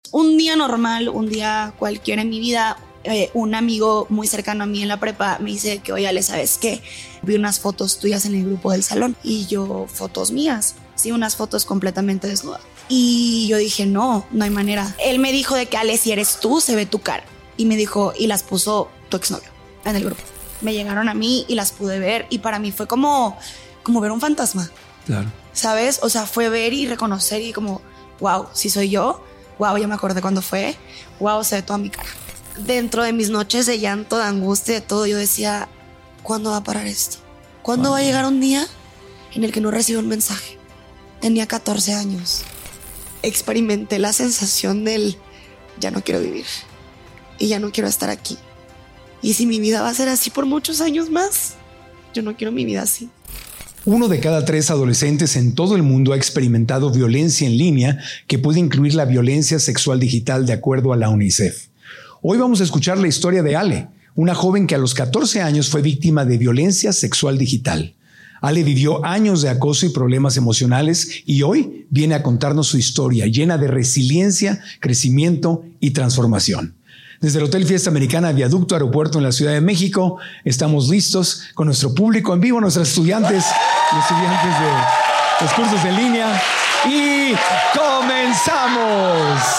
un día normal, un día cualquiera en mi vida, un amigo muy cercano a mí en la prepa me dice que, oye, Ale, ¿sabes qué? Vi unas fotos tuyas en el grupo del salón. Y yo, fotos mías, sí, unas fotos completamente desnudas. Y yo dije, no hay manera. Él me dijo de que, Ale, si eres tú, se ve tu cara. Y me dijo, y las puso tu exnovio en el grupo. Me llegaron a mí y las pude ver. Y para mí fue como ver un fantasma. Claro. ¿Sabes? O sea, fue ver y reconocer y como, wow, si soy yo. Wow, ya me acordé cuándo fue. Wow, se ve toda mi cara. Dentro de mis noches de llanto, de angustia, de todo, yo decía, ¿cuándo va a parar esto? ¿Cuándo va a llegar un día en el que no recibo un mensaje? Tenía 14 años. Experimenté la sensación del ya no quiero vivir y ya no quiero estar aquí. Y si mi vida va a ser así por muchos años más, yo no quiero mi vida así. 1 de cada 3 adolescentes en todo el mundo ha experimentado violencia en línea, que puede incluir la violencia sexual digital, de acuerdo a la UNICEF. Hoy vamos a escuchar la historia de Ale, una joven que a los 14 años fue víctima de violencia sexual digital. Ale vivió años de acoso y problemas emocionales y hoy viene a contarnos su historia llena de resiliencia, crecimiento y transformación. Desde el Hotel Fiesta Americana Viaducto Aeropuerto en la Ciudad de México, estamos listos con nuestro público en vivo, nuestros estudiantes y estudiantes de los cursos en línea. Y comenzamos.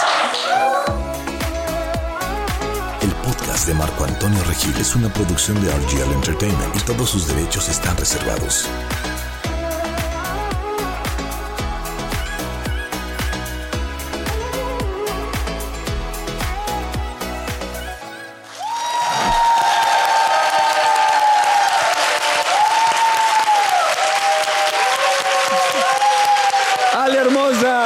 El podcast de Marco Antonio Regil es una producción de RGL Entertainment y todos sus derechos están reservados. Ale hermosa.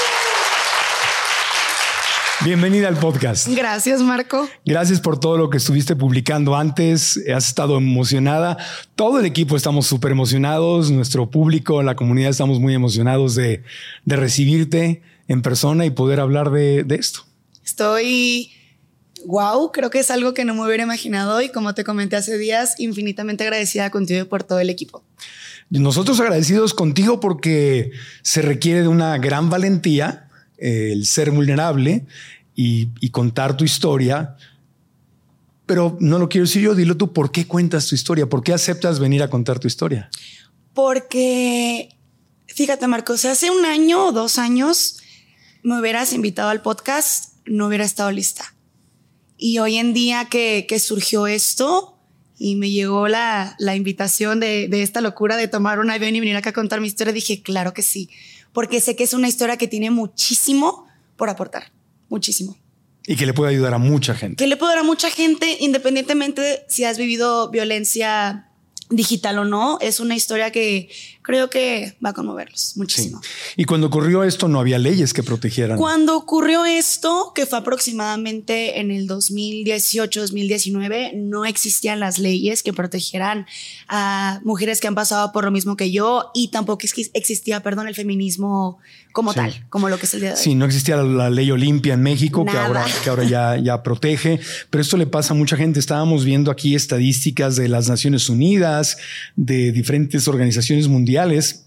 Bienvenida al podcast. Gracias, Marco. Gracias por todo lo que estuviste publicando antes. Has estado emocionada. Todo el equipo estamos súper emocionados. Nuestro público, la comunidad, estamos muy emocionados de recibirte en persona y poder hablar de esto. Estoy... wow, creo que es algo que no me hubiera imaginado y, como te comenté hace días, infinitamente agradecida contigo y por todo el equipo. Nosotros agradecidos contigo porque se requiere de una gran valentía el ser vulnerable y contar tu historia. Pero no lo quiero decir yo, dilo tú. ¿Por qué cuentas tu historia? ¿Por qué aceptas venir a contar tu historia? Porque, fíjate, Marco, hace 1 año o 2 años me hubieras invitado al podcast, no hubiera estado lista. Y hoy en día que surgió esto y me llegó la invitación de esta locura de tomar un avión y venir acá a contar mi historia, dije, claro que sí. Porque sé que es una historia que tiene muchísimo por aportar. Muchísimo. Y que le puede ayudar a mucha gente. Que le puede ayudar a mucha gente, independientemente de si has vivido violencia digital o no. Es una historia que creo que va a conmoverlos muchísimo. Sí. Y cuando ocurrió esto, no había leyes que protegieran. Cuando ocurrió esto, que fue aproximadamente en el 2018-2019, no existían las leyes que protegieran a mujeres que han pasado por lo mismo que yo, y tampoco existía, el feminismo como tal, como lo que es el día de hoy. Sí, no existía la ley Olimpia en México, que ahora ya protege, pero esto le pasa a mucha gente. Estábamos viendo aquí estadísticas de las Naciones Unidas, de diferentes organizaciones mundiales,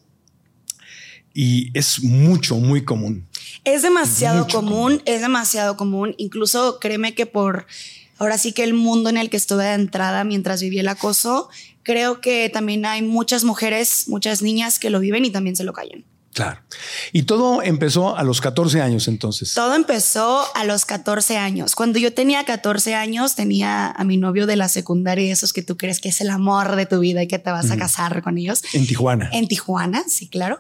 y es muy común. Es demasiado común. Es demasiado común. Incluso créeme que ahora sí que el mundo en el que estuve de entrada mientras viví el acoso, creo que también hay muchas mujeres, muchas niñas que lo viven y también se lo callan. Claro. Y todo empezó a los 14 años entonces. Todo empezó a los 14 años. Cuando yo tenía 14 años, tenía a mi novio de la secundaria, esos que tú crees que es el amor de tu vida y que te vas a casar con ellos. En Tijuana. En Tijuana, sí, claro.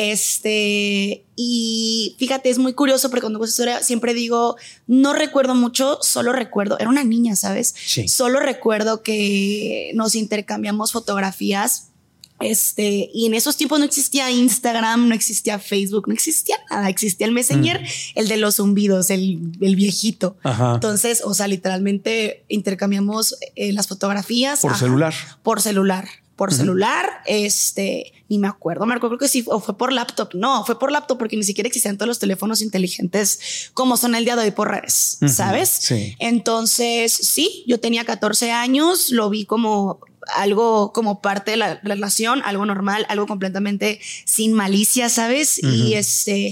Y fíjate, es muy curioso porque cuando cuento historia siempre digo, no recuerdo mucho, solo recuerdo, era una niña, ¿sabes? Sí. Solo recuerdo que nos intercambiamos fotografías. Y en esos tiempos no existía Instagram, no existía Facebook, no existía nada. Existía el Messenger, el de los zumbidos, el viejito. Ajá. Entonces, o sea, literalmente intercambiamos las fotografías. Por celular. Por celular. Ni me acuerdo, Marco, creo que sí, o fue por laptop. No, fue por laptop porque ni siquiera existían todos los teléfonos inteligentes como son el día de hoy por redes, ¿sabes? Sí. Entonces, sí, yo tenía 14 años, lo vi como algo, como parte de la relación, algo normal, algo completamente sin malicia, ¿sabes? Y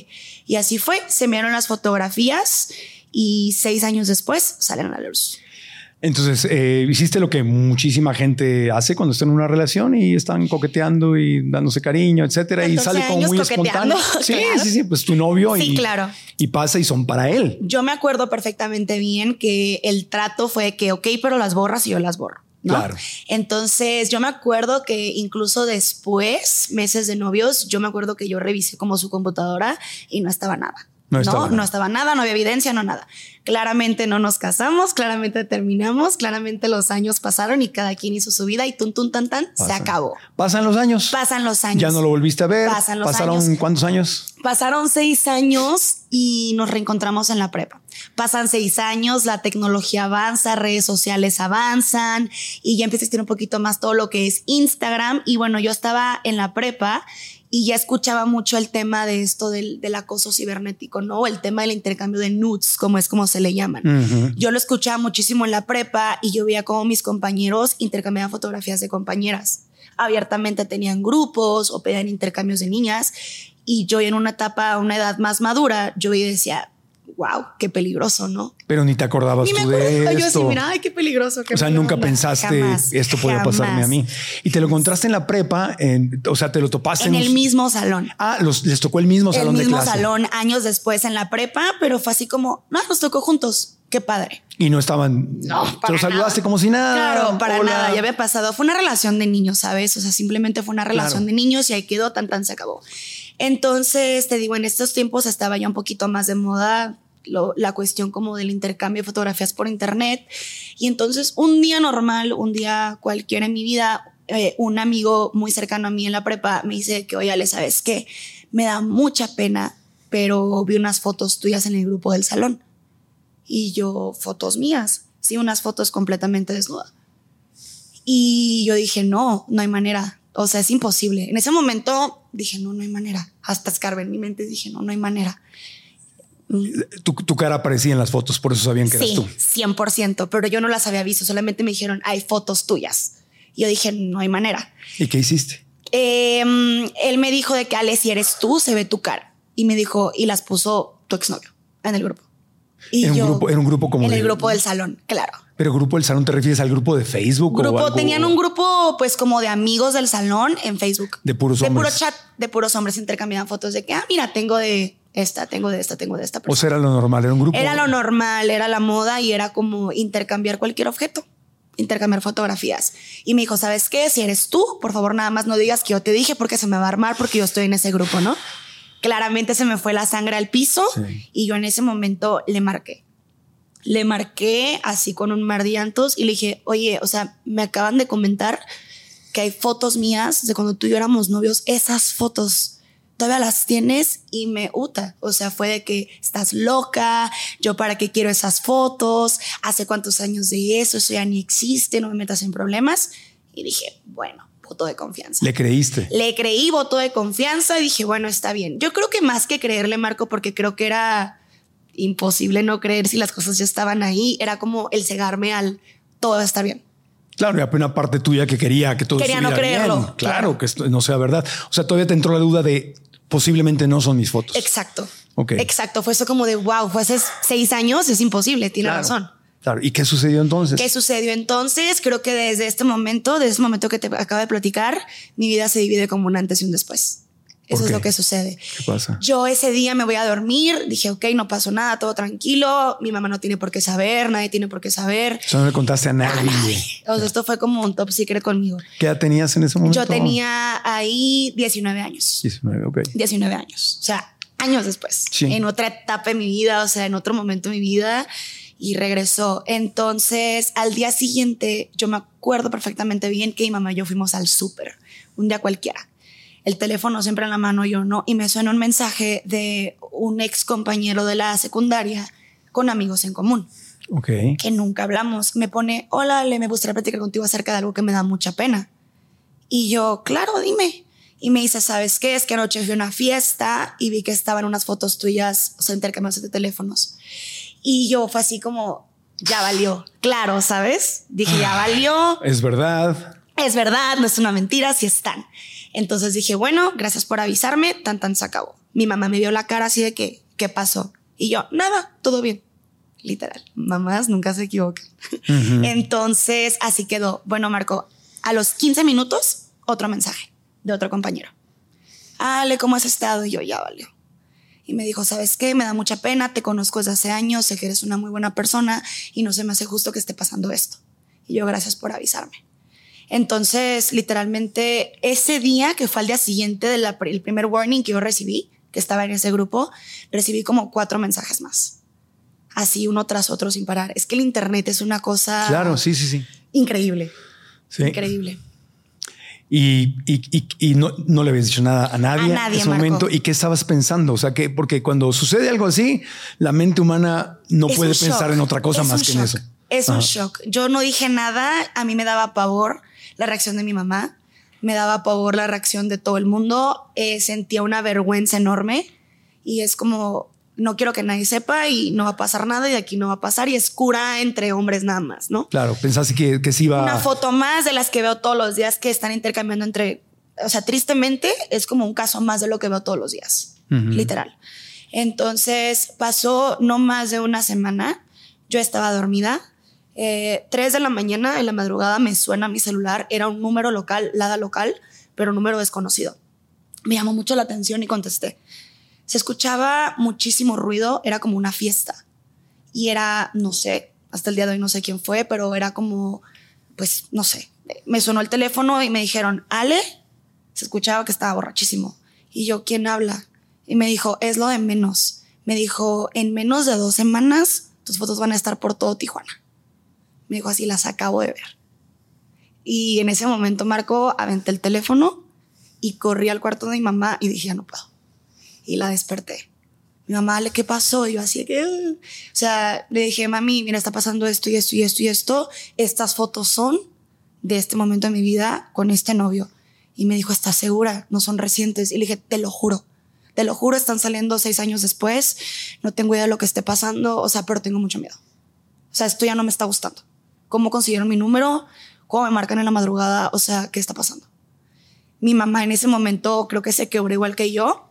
Y así fue, se enviaron las fotografías y 6 años después salen a la luz. Entonces, hiciste lo que muchísima gente hace cuando está en una relación y están coqueteando y dándose cariño, etcétera, y sale como muy espontáneo. Sí, claro. Sí, pues tu novio sí, claro. Y pasa y son para él. Yo me acuerdo perfectamente bien que el trato fue que, ok, pero las borras y yo las borro, ¿no? Claro. Entonces yo me acuerdo que incluso después, meses de novios, yo me acuerdo que yo revisé como su computadora y no estaba nada. No estaba nada, no había evidencia, no nada. Claramente no nos casamos, claramente terminamos, claramente los años pasaron y cada quien hizo su vida y se acabó. Pasan los años. Ya no lo volviste a ver. ¿Pasaron cuántos años? Pasaron 6 años y nos reencontramos en la prepa. Pasan 6 años, la tecnología avanza, redes sociales avanzan y ya empieza a existir un poquito más todo lo que es Instagram. Y bueno, yo estaba en la prepa y ya escuchaba mucho el tema de esto del acoso cibernético, ¿no? El tema del intercambio de nudes, como se le llaman. Uh-huh. Yo lo escuchaba muchísimo en la prepa y yo veía cómo mis compañeros intercambiaban fotografías de compañeras. Abiertamente tenían grupos o pedían intercambios de niñas. Y yo en una edad más madura, yo decía, wow, qué peligroso, ¿no? Pero ni te acordabas tú de esto. Yo así, mira, ay, qué peligroso. O sea, nunca pensaste esto podía pasarme a mí. Y te lo encontraste en la prepa, o sea, te lo topaste en el mismo salón. Les tocó el mismo salón de clase. El mismo salón, años después en la prepa, pero fue así como, no, nos tocó juntos. Qué padre. Y no estaban. No, te lo saludaste como si nada. Claro, para nada. Ya había pasado. Fue una relación de niños, ¿sabes? O sea, simplemente fue una relación de niños y ahí quedó, tan se acabó. Entonces, te digo, en estos tiempos estaba ya un poquito más de moda la cuestión como del intercambio de fotografías por internet. Y entonces un día normal, un día cualquiera en mi vida, un amigo muy cercano a mí en la prepa me dice que, oye, Ale, ¿sabes qué? Me da mucha pena, pero vi unas fotos tuyas en el grupo del salón. Y yo, fotos mías, sí, unas fotos completamente desnuda. Y yo dije, no hay manera. O sea, es imposible. En ese momento dije, no hay manera. Hasta escarbé en mi mente, dije, no hay manera. Tu cara aparecía en las fotos, por eso sabían que eras tú. Sí, 100%, pero yo no las había visto. Solamente me dijeron, hay fotos tuyas. Y yo dije, no hay manera. ¿Y qué hiciste? Él me dijo de que, Ale, si eres tú, se ve tu cara. Y me dijo, y las puso tu exnovio en el grupo. Y ¿Era un grupo como en el grupo del salón, claro. ¿Pero grupo del salón te refieres al grupo de Facebook? O algo? Tenían un grupo pues como de amigos del salón en Facebook. De puros hombres. De puro chat, de puros hombres intercambiaban fotos de que, mira, tengo de esta persona. O sea, era lo normal, era un grupo. Era lo normal, era la moda y era como intercambiar cualquier objeto, intercambiar fotografías. Y me dijo, ¿sabes qué? Si eres tú, por favor, nada más no digas que yo te dije porque se me va a armar porque yo estoy en ese grupo, ¿no? Claramente se me fue la sangre al piso y yo en ese momento le marqué. Le marqué así con un mar de llantos y le dije, oye, o sea, me acaban de comentar que hay fotos mías de cuando tú y yo éramos novios. Esas fotos todavía las tienes y me uta. O sea, fue de que estás loca, yo para qué quiero esas fotos, hace cuántos años de eso ya ni existe, no me metas en problemas. Y dije, bueno, voto de confianza. ¿Le creíste? Le creí, voto de confianza y dije, bueno, está bien. Yo creo que más que creerle, Marco, porque creo que era imposible no creer si las cosas ya estaban ahí, era como el cegarme al todo va a estar bien. Claro, y había una parte tuya que quería que todo estuviera no creerlo. Bien. Claro, que esto no sea verdad. O sea, todavía te entró la duda de posiblemente no son mis fotos. Exacto. Okay. Exacto. Fue eso como de wow, fue hace 6 años, es imposible, tiene razón. Claro. ¿Y qué sucedió entonces? Creo que desde este momento que te acabo de platicar, mi vida se divide como un antes y un después. Eso es lo que sucede. ¿Qué pasa? Yo ese día me voy a dormir, dije, ok, no pasó nada, todo tranquilo, mi mamá no tiene por qué saber, nadie tiene por qué saber. Eso no le contaste a nadie. O sea, esto fue como un top secret conmigo. ¿Qué edad tenías en ese momento? Yo tenía ahí 19 años. 19, ok. 19 años, o sea, años después. Sí. En otra etapa de mi vida, o sea, en otro momento de mi vida. Y regresó. Entonces, al día siguiente, yo me acuerdo perfectamente bien que mi mamá y yo fuimos al súper, un día cualquiera. El teléfono siempre en la mano, yo no. Y me suena un mensaje de un ex compañero de la secundaria con amigos en común. Ok. Que nunca hablamos. Me pone, hola, me gustaría platicar contigo acerca de algo que me da mucha pena. Y yo, claro, dime. Y me dice, ¿sabes qué? Es que anoche fui a una fiesta y vi que estaban unas fotos tuyas, o sea, intercambiadas de teléfonos. Y yo fue así como, ya valió. Claro, ¿sabes? Dije, ya valió. Es verdad. Es verdad, no es una mentira, sí están. Entonces dije, bueno, gracias por avisarme, tan se acabó. Mi mamá me vio la cara así de que, ¿qué pasó? Y yo, nada, todo bien. Literal, mamás nunca se equivocan. Entonces, así quedó. Bueno, Marco, a los 15 minutos, otro mensaje de otro compañero. Ale, ¿cómo has estado? Y yo, ya valió. Y me dijo, ¿sabes qué? Me da mucha pena, te conozco desde hace años, sé que eres una muy buena persona y no se me hace justo que esté pasando esto. Y yo, gracias por avisarme. Entonces, literalmente, ese día, que fue al día siguiente del primer warning que yo recibí, que estaba en ese grupo, recibí como 4 mensajes más. Así, uno tras otro, sin parar. Es que el internet es una cosa... Claro, sí. Increíble. Sí. Increíble. Y no le habías dicho nada a nadie en ese momento. ¿Y qué estabas pensando? O sea, que porque cuando sucede algo así, la mente humana no puede pensar en otra cosa más que en eso. Es un shock. Yo no dije nada. A mí me daba pavor la reacción de mi mamá. Me daba pavor la reacción de todo el mundo. Sentía una vergüenza enorme. Y es como, no quiero que nadie sepa y no va a pasar nada y de aquí no va a pasar. Y es cura entre hombres nada más, ¿no? Claro, pensaste que sí iba... Una foto más de las que veo todos los días que están intercambiando entre... O sea, tristemente es como un caso más de lo que veo todos los días. Literal. Entonces pasó no más de una semana. Yo estaba dormida. 3 de la mañana, en la madrugada, me suena mi celular. Era un número local, LADA local, pero un número desconocido. Me llamó mucho la atención y contesté. Se escuchaba muchísimo ruido, era como una fiesta. Y era, no sé, hasta el día de hoy no sé quién fue, pero era como, pues, no sé. Me sonó el teléfono y me dijeron, Ale, se escuchaba que estaba borrachísimo. Y yo, ¿quién habla? Y me dijo, es lo de menos. Me dijo, en menos de 2 semanas, tus fotos van a estar por todo Tijuana. Me dijo, así las acabo de ver. Y en ese momento, Marco, aventé el teléfono y corrí al cuarto de mi mamá y dije, ya no puedo. Y la desperté. Mi mamá, ¿qué pasó? Y yo así que... O sea, le dije, mami, mira, está pasando esto y esto y esto y esto. Estas fotos son de este momento de mi vida con este novio. Y me dijo, ¿estás segura? No son recientes. Y le dije, te lo juro, están saliendo 6 años después. No tengo idea de lo que esté pasando. O sea, pero tengo mucho miedo. O sea, esto ya no me está gustando. ¿Cómo consiguieron mi número? ¿Cómo me marcan en la madrugada? O sea, ¿qué está pasando? Mi mamá en ese momento creo que se quebró igual que yo.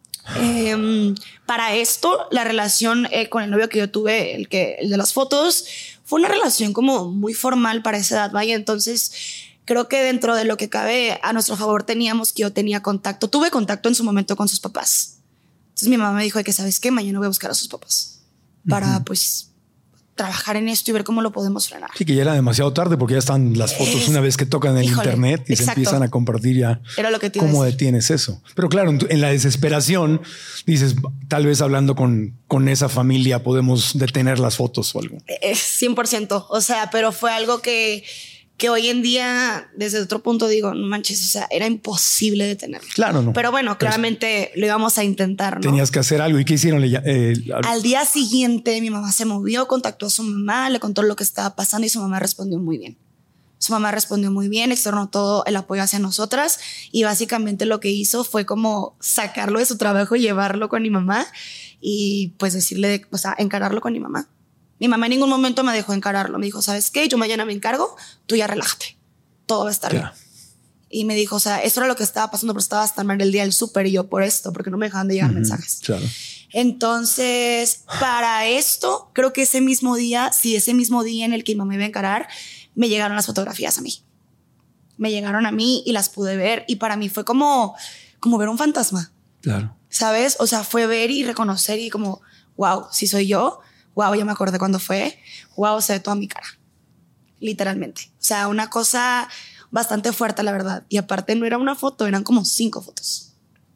Para esto, la relación con el novio que yo tuve, el de las fotos, fue una relación como muy formal para esa edad, vaya. Entonces, creo que dentro de lo que cabe a nuestro favor teníamos que yo tenía contacto. Tuve contacto en su momento con sus papás. Entonces mi mamá me dijo que, ¿sabes qué? Mañana voy a buscar a sus papás para, pues, trabajar en esto y ver cómo lo podemos frenar. Sí, que ya era demasiado tarde porque ya están las fotos una vez que tocan el internet y se empiezan a compartir ya. Era lo que te ¿Cómo detienes eso? Pero claro, en la desesperación dices, tal vez hablando con esa familia podemos detener las fotos o algo. 100%. O sea, pero fue algo que hoy en día, desde otro punto digo, no manches, o sea, era imposible detenerlo. Claro, no. Pero bueno, claramente lo íbamos a intentar, ¿no? Tenías que hacer algo. ¿Y qué hicieron? Al día siguiente, mi mamá se movió, contactó a su mamá, le contó lo que estaba pasando y su mamá respondió muy bien. Externó todo el apoyo hacia nosotras y básicamente lo que hizo fue como sacarlo de su trabajo, llevarlo con mi mamá y pues decirle, o sea, encararlo con mi mamá. Mi mamá en ningún momento me dejó encararlo. Me dijo, ¿sabes qué? Yo mañana me encargo, tú ya relájate. Todo va a estar bien. Y me dijo, o sea, eso era lo que estaba pasando, pero estaba hasta mal el día del súper y yo por esto, porque no me dejaban de llegar mensajes. Claro. Entonces, para esto, creo que ese mismo día en el que mi mamá me iba a encarar, me llegaron las fotografías a mí. Me llegaron a mí y las pude ver. Y para mí fue como ver un fantasma. Claro. ¿Sabes? O sea, fue ver y reconocer y como, wow, si soy yo. Wow, ya me acordé cuándo fue. Wow, se ve toda mi cara. Literalmente. O sea, una cosa bastante fuerte, la verdad. Y aparte no era una foto, eran como 5 fotos.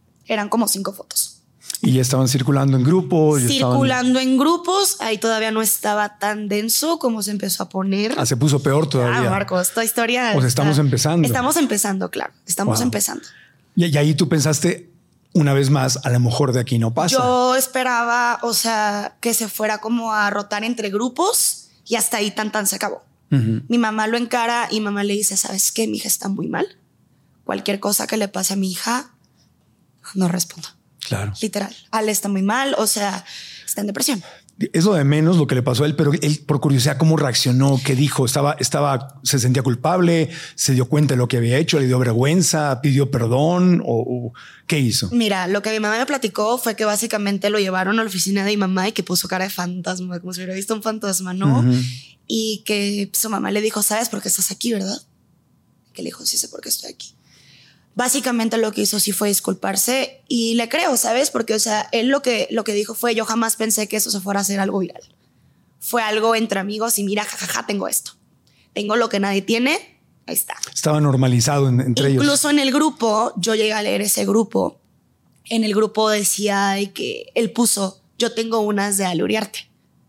¿Y ya estaban circulando en grupos? En grupos. Ahí todavía no estaba tan denso como se empezó a poner. Se puso peor todavía. Marco, esta historia... O sea, estamos empezando. Estamos empezando, claro. Estamos empezando. Y ahí tú pensaste... Una vez más, a lo mejor de aquí no pasa. Yo esperaba, o sea, que se fuera como a rotar entre grupos y hasta ahí tan se acabó. Mi mamá lo encara y mamá le dice, ¿sabes qué? Mi hija está muy mal. Cualquier cosa que le pase a mi hija, no respondo. Claro. Literal. Ale está muy mal, o sea, está en depresión. Es lo de menos lo que le pasó a él, pero él, por curiosidad, ¿cómo reaccionó? ¿Qué dijo? ¿Se sentía culpable? ¿Se dio cuenta de lo que había hecho? ¿Le dio vergüenza? ¿Pidió perdón? ¿O qué hizo? Mira, lo que mi mamá me platicó fue que básicamente lo llevaron a la oficina de mi mamá y que puso cara de fantasma, como si hubiera visto un fantasma, ¿no? Y que su mamá le dijo, ¿sabes por qué estás aquí, verdad? Que le dijo, sí sé por qué estoy aquí. Básicamente lo que hizo sí fue disculparse y le creo, ¿sabes? Porque, o sea, él lo que dijo fue, yo jamás pensé que eso se fuera a hacer algo viral. Fue algo entre amigos y mira, jajaja, tengo esto. Tengo lo que nadie tiene, ahí está. Estaba normalizado entre ellos. Incluso en el grupo, yo llegué a leer ese grupo. En el grupo decía de que él puso, yo tengo unas de Ale Uriarte.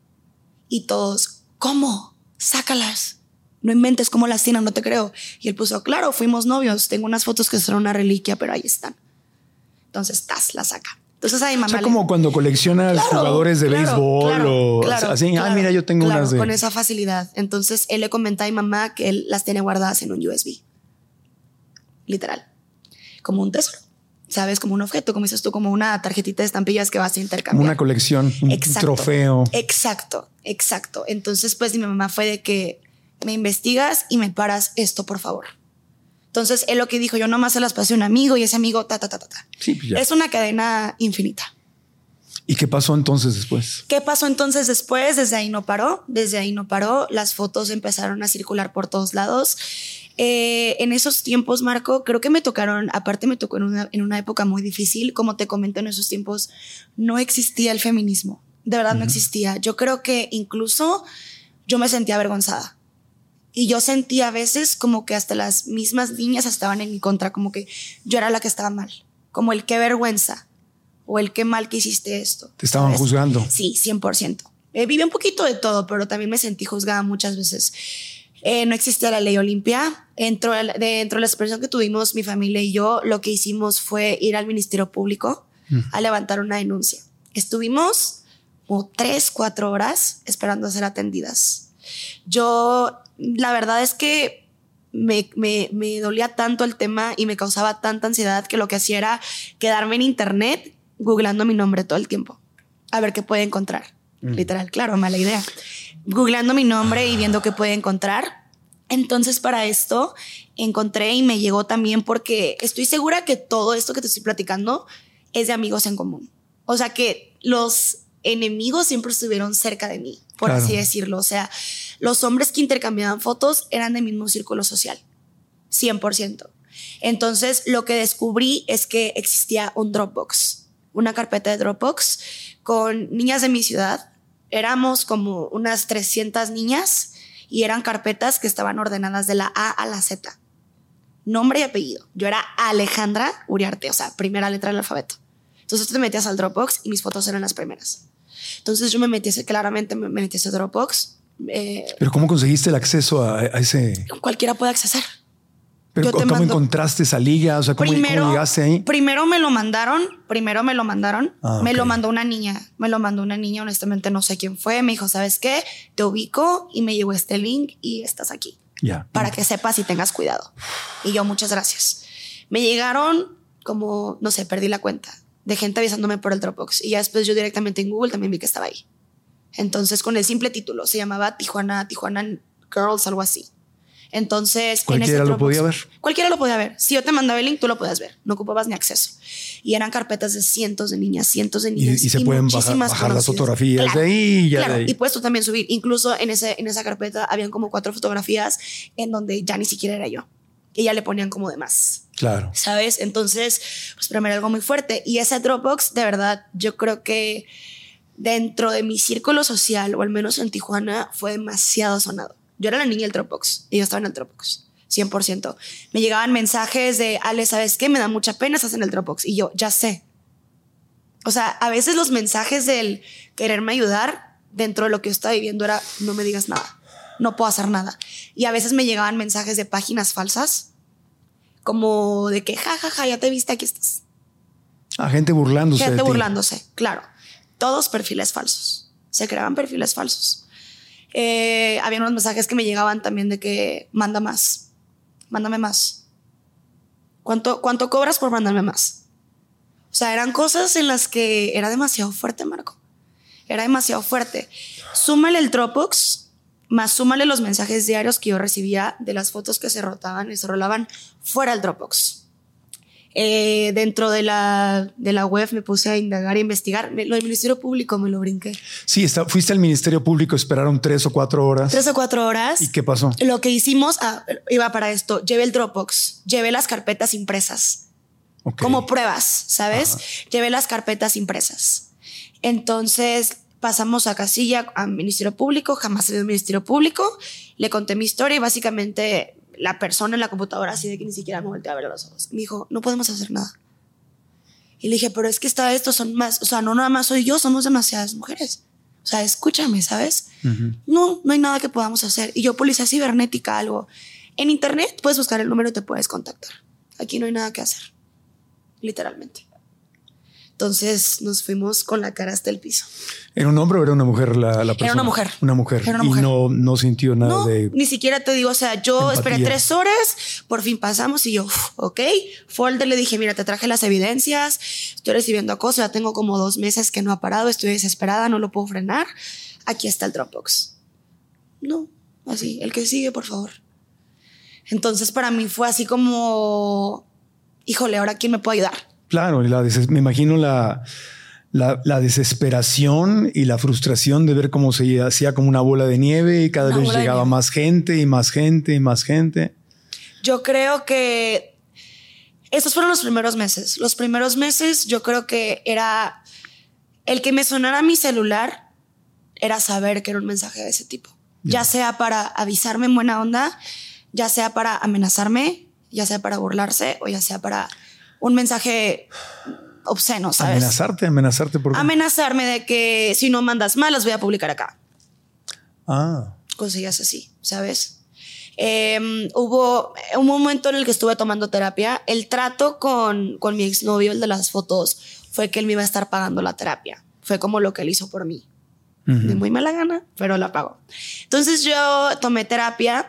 Y todos, ¿cómo? Sácalas. No inventes cómo las tienen, no te creo. Y él puso, claro, fuimos novios. Tengo unas fotos que son una reliquia, pero ahí están. Entonces, la saca. Entonces a mi mamá. O sea, como cuando coleccionas jugadores de béisbol o así. Mira, yo tengo unas de. Con esa facilidad. Entonces él le comenta a mi mamá que él las tiene guardadas en un USB. Literal. Como un tesoro. ¿Sabes? Como un objeto, como dices tú, como una tarjetita de estampillas que vas a intercambiar. Como una colección, un trofeo. Exacto. Entonces, pues mi mamá fue de que me investigas y me paras esto, por favor. Entonces, él lo que dijo, yo nomás se las pasé a un amigo y ese amigo, Sí, pues ya. Es una cadena infinita. ¿Y qué pasó entonces después? Desde ahí no paró. Las fotos empezaron a circular por todos lados. En esos tiempos, Marco, creo que me tocó en una época muy difícil. Como te comento, en esos tiempos no existía el feminismo. De verdad no existía. Yo creo que incluso yo me sentía avergonzada. Y yo sentía a veces como que hasta las mismas niñas estaban en mi contra, como que yo era la que estaba mal. Como el qué vergüenza o el qué mal que hiciste esto. Te estaban juzgando. Sí, 100%. Viví un poquito de todo, pero también me sentí juzgada muchas veces. No existía la ley Olimpia. Dentro de la expresión que tuvimos mi familia y yo, lo que hicimos fue ir al Ministerio Público a levantar una denuncia. Estuvimos como 3-4 horas esperando a ser atendidas. La verdad es que me dolía tanto el tema y me causaba tanta ansiedad que lo que hacía era quedarme en internet googleando mi nombre todo el tiempo. A ver qué puede encontrar. Literal, claro, mala idea. Googleando mi nombre y viendo qué puede encontrar. Entonces, para esto encontré y me llegó también porque estoy segura que todo esto que te estoy platicando es de amigos en común. O sea, que los enemigos siempre estuvieron cerca de mí, por así decirlo. O sea, los hombres que intercambiaban fotos eran del mismo círculo social, 100%. Entonces, lo que descubrí es que existía un Dropbox, una carpeta de Dropbox con niñas de mi ciudad. Éramos como unas 300 niñas y eran carpetas que estaban ordenadas de la A a la Z. Nombre y apellido. Yo era Alejandra Uriarte, o sea, primera letra del alfabeto. Entonces tú te metías al Dropbox y mis fotos eran las primeras. Entonces yo me metí a ese Dropbox. ¿Pero cómo conseguiste el acceso a ese? Cualquiera puede accesar. ¿Pero cómo encontraste esa liga? O sea, ¿cómo llegaste ahí? Primero me lo mandaron. Me ok. lo mandó una niña. Honestamente no sé quién fue. Me dijo, ¿sabes qué? Te ubico y me llegó este link y estás aquí. Ya. Para que sepas y tengas cuidado. Y yo, muchas gracias. Me llegaron como, no sé, perdí la cuenta de gente avisándome por el Dropbox. Y ya después yo directamente en Google también vi que estaba ahí. Entonces, con el simple título, se llamaba Tijuana Girls, algo así. Entonces, cualquiera lo podía ver. Cualquiera lo podía ver. Si yo te mandaba el link, tú lo podías ver. No ocupabas ni acceso. Y eran carpetas de cientos de niñas. Y se pueden bajar las fotografías de ahí. Claro, y puedes tú también subir. Incluso en esa carpeta habían como 4 fotografías en donde ya ni siquiera era yo. Y ya le ponían como de más. Claro. ¿Sabes? Entonces, pues para mí era algo muy fuerte. Y ese Dropbox, de verdad, yo creo que dentro de mi círculo social, o al menos en Tijuana, fue demasiado sonado. Yo era la niña del Dropbox y yo estaba en el Dropbox, 100%. Me llegaban mensajes de, Ale, ¿sabes qué? Me da mucha pena, estás en el Dropbox. Y yo, ya sé. O sea, a veces los mensajes del quererme ayudar dentro de lo que yo estaba viviendo era, no me digas nada, no puedo hacer nada. Y a veces me llegaban mensajes de páginas falsas, como de que, jajaja, ya te viste, aquí estás. Gente burlándose. Gente burlándose, claro. Todos perfiles falsos. Se creaban perfiles falsos. Había unos mensajes que me llegaban también de que mándame más. ¿Cuánto cobras por mandarme más? O sea, eran cosas en las que era demasiado fuerte, Marco. Era demasiado fuerte. Súmale el Dropbox, más súmale los mensajes diarios que yo recibía de las fotos que se rotaban y se rolaban fuera del Dropbox. Dentro de la web me puse a indagar e investigar. Lo del Ministerio Público me lo brinqué. Sí, fuiste al Ministerio Público, esperaron 3 o 4 horas. 3 o 4 horas. ¿Y qué pasó? Lo que hicimos, iba para esto, llevé el Dropbox, llevé las carpetas impresas. Okay. Como pruebas, ¿sabes? Ajá. Llevé las carpetas impresas. Entonces pasamos a casilla, a Ministerio Público, jamás he ido al Ministerio Público, le conté mi historia y básicamente la persona en la computadora, así de que ni siquiera me volteé a ver a los ojos, me dijo, no podemos hacer nada. Y le dije, pero es que son más, o sea, no nada más soy yo, somos demasiadas mujeres. O sea, escúchame, ¿sabes? No hay nada que podamos hacer. Y yo, policía cibernética, algo. En internet puedes buscar el número y te puedes contactar. Aquí no hay nada que hacer. Literalmente. Entonces nos fuimos con la cara hasta el piso. ¿Era un hombre o era una mujer la persona? Era una mujer. Una mujer. Era una mujer. Y no sintió nada de... Ni siquiera te digo, o sea, yo empatía. Esperé 3 horas, por fin pasamos y yo, ok. Folder, le dije, mira, te traje las evidencias, estoy recibiendo acoso, ya tengo como 2 meses que no ha parado, estoy desesperada, no lo puedo frenar. Aquí está el Dropbox. No, así, el que sigue, por favor. Entonces para mí fue así como, híjole, ¿ahora quién me puede ayudar? Claro, me imagino la desesperación y la frustración de ver cómo se hacía como una bola de nieve y cada vez llegaba más gente y más gente y más gente. Yo creo que esos fueron los primeros meses. Los primeros meses yo creo que era el que me sonara mi celular era saber que era un mensaje de ese tipo. Ya sea para avisarme en buena onda, ya sea para amenazarme, ya sea para burlarse o ya sea para un mensaje obsceno, ¿sabes? Amenazarte ¿por qué? Amenazarme de que si no mandas mal las voy a publicar acá. Cosillas así, ¿sabes? Hubo un momento en el que estuve tomando terapia. El trato con mi exnovio, el de las fotos, fue que él me iba a estar pagando la terapia. Fue como lo que él hizo por mí. De muy mala gana, pero la pagó. Entonces yo tomé terapia.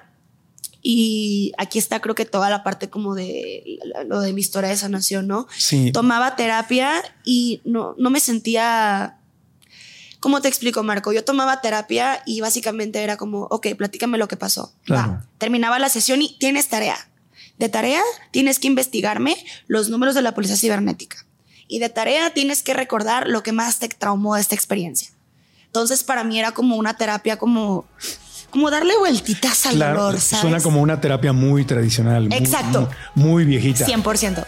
Y aquí está, creo que toda la parte como de lo de mi historia de sanación, ¿no? Sí. Tomaba terapia y no me sentía... ¿Cómo te explico, Marco? Yo tomaba terapia y básicamente era como, ok, platícame lo que pasó. Claro. Va. Terminaba la sesión y tienes tarea. De tarea tienes que investigarme los números de la policía cibernética. Y de tarea tienes que recordar lo que más te traumó de esta experiencia. Entonces para mí era como una terapia como darle vueltitas al dolor, ¿sabes? Suena como una terapia muy tradicional. Exacto. Muy viejita. 100%.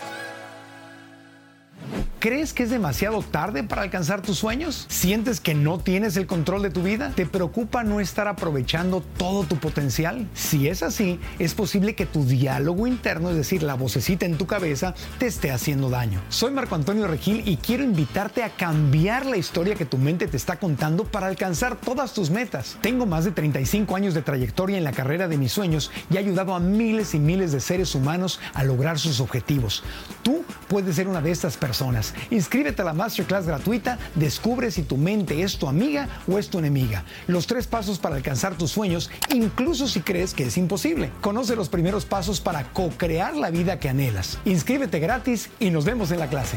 ¿Crees que es demasiado tarde para alcanzar tus sueños? ¿Sientes que no tienes el control de tu vida? ¿Te preocupa no estar aprovechando todo tu potencial? Si es así, es posible que tu diálogo interno, es decir, la vocecita en tu cabeza, te esté haciendo daño. Soy Marco Antonio Regil y quiero invitarte a cambiar la historia que tu mente te está contando para alcanzar todas tus metas. Tengo más de 35 años de trayectoria en la carrera de mis sueños y he ayudado a miles y miles de seres humanos a lograr sus objetivos. Tú puedes ser una de estas personas. Inscríbete a la Masterclass gratuita. Descubre si tu mente es tu amiga o es tu enemiga. Los 3 pasos para alcanzar tus sueños, incluso si crees que es imposible. Conoce los primeros pasos para co-crear la vida que anhelas. Inscríbete gratis y nos vemos en la clase.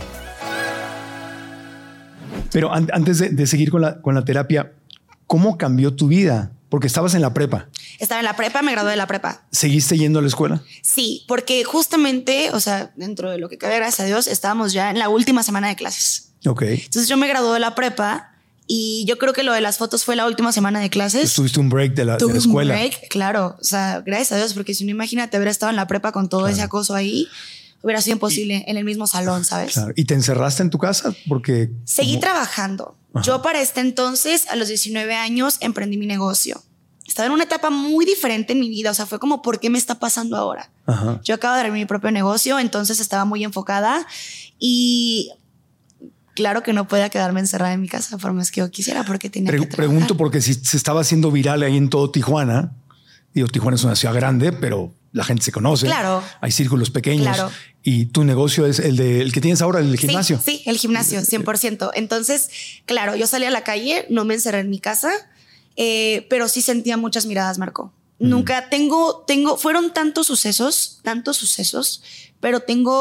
Pero antes de seguir con la terapia, ¿cómo cambió tu vida? Porque estabas en la prepa. Estaba en la prepa, me gradué de la prepa. ¿Seguiste yendo a la escuela? Sí, porque justamente, o sea, dentro de lo que cabe, gracias a Dios, estábamos ya en la última semana de clases. Ok. Entonces yo me gradué de la prepa y yo creo que lo de las fotos fue la última semana de clases. Tuviste un break de la escuela. Un break, claro. O sea, gracias a Dios, porque si no, imagínate haber estado en la prepa con todo ese acoso ahí. Hubiera sido imposible en el mismo salón, ¿sabes? Claro. ¿Y te encerraste en tu casa? Porque seguí trabajando. Ajá. Yo para este entonces, a los 19 años, emprendí mi negocio. Estaba en una etapa muy diferente en mi vida. O sea, fue como, ¿por qué me está pasando ahora? Ajá. Yo acabo de abrir mi propio negocio, entonces estaba muy enfocada y claro que no podía quedarme encerrada en mi casa por más que yo quisiera porque tenía que trabajar. Pregunto porque si se estaba haciendo viral ahí en todo Tijuana, digo, Tijuana es una ciudad grande, pero la gente se conoce. Claro. Hay círculos pequeños. Claro. Y tu negocio es el que tienes ahora, el gimnasio. Sí, el gimnasio, 100%. Entonces, claro, yo salí a la calle, no me encerré en mi casa, pero sí sentía muchas miradas, Marco. Nunca fueron tantos sucesos, pero tengo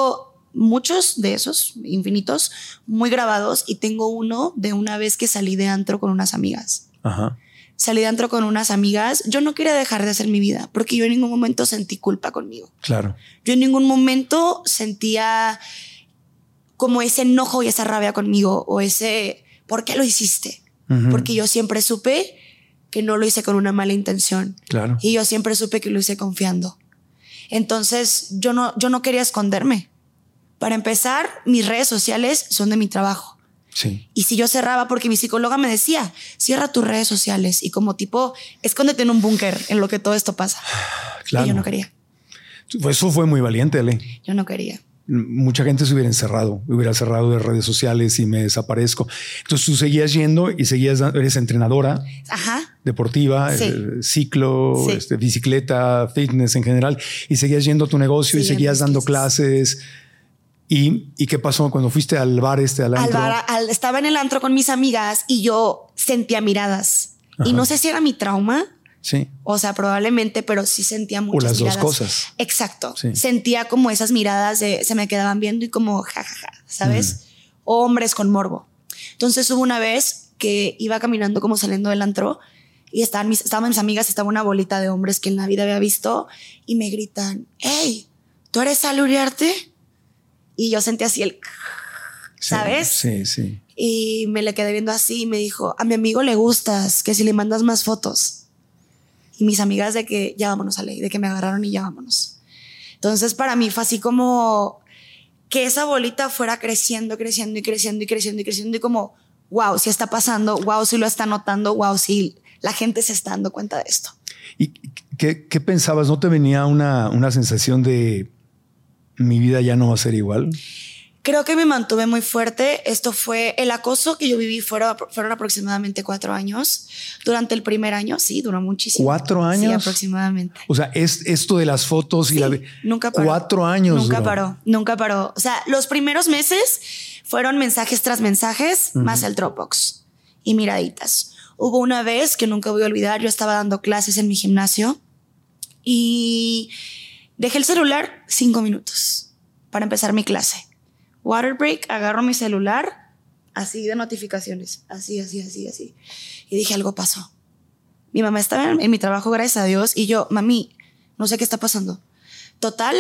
muchos de esos, infinitos, muy grabados, y tengo uno de una vez que salí de antro con unas amigas. Ajá. Salí de antro con unas amigas. Yo no quería dejar de hacer mi vida porque yo en ningún momento sentí culpa conmigo. Claro. Yo en ningún momento sentía como ese enojo y esa rabia conmigo o ese ¿por qué lo hiciste? Porque yo siempre supe que no lo hice con una mala intención. Claro. Y yo siempre supe que lo hice confiando. Entonces yo no quería esconderme. Para empezar, mis redes sociales son de mi trabajo. Sí. Y si yo cerraba, porque mi psicóloga me decía, cierra tus redes sociales y como tipo, escóndete en un búnker en lo que todo esto pasa. Claro. Y yo no quería. Eso fue muy valiente, Ale. Yo no quería. Mucha gente se hubiera encerrado, hubiera cerrado de redes sociales y me desaparezco. Entonces tú seguías yendo y eres entrenadora. Ajá. Deportiva, sí. Ciclo, sí. Bicicleta, fitness en general, y seguías yendo a tu negocio y seguías dando clases. ¿Y qué pasó cuando fuiste al bar al antro? Estaba en el antro con mis amigas y yo sentía miradas. Ajá. Y no sé si era mi trauma. Sí. O sea, probablemente, pero sí sentía muchas miradas. O las dos cosas. Exacto. Sí. Sentía como esas miradas se me quedaban viendo y como jajaja, ¿sabes? Hombres con morbo. Entonces hubo una vez que iba caminando como saliendo del antro y estaban mis amigas, estaba una bolita de hombres que en la vida había visto y me gritan, hey, ¿tú eres Ale Uriarte? Y yo sentí así el... ¿Sabes? Sí, sí. Y me le quedé viendo así y me dijo, a mi amigo le gustas, que si le mandas más fotos. Y mis amigas de que ya vámonos, Ale, de que me agarraron y ya vámonos. Entonces para mí fue así como que esa bolita fuera creciendo y como, wow, sí está pasando, wow, sí lo está notando, wow, sí la gente se está dando cuenta de esto. ¿Y qué pensabas? ¿No te venía una sensación de mi vida ya no va a ser igual? Creo que me mantuve muy fuerte. Esto fue el acoso que yo viví. Fueron aproximadamente 4 años. Durante el primer año, sí, duró muchísimo. 4 años. Sí, aproximadamente. O sea, es esto de las fotos y nunca paró. 4 años. Nunca paró. O sea, los primeros meses fueron mensajes tras mensajes, más el Dropbox y miraditas. Hubo una vez que nunca voy a olvidar. Yo estaba dando clases en mi gimnasio y dejé el celular 5 minutos para empezar mi clase. Water break, agarro mi celular, así de notificaciones, así. Y dije, algo pasó. Mi mamá estaba en mi trabajo, gracias a Dios, y yo, mami, no sé qué está pasando. Total,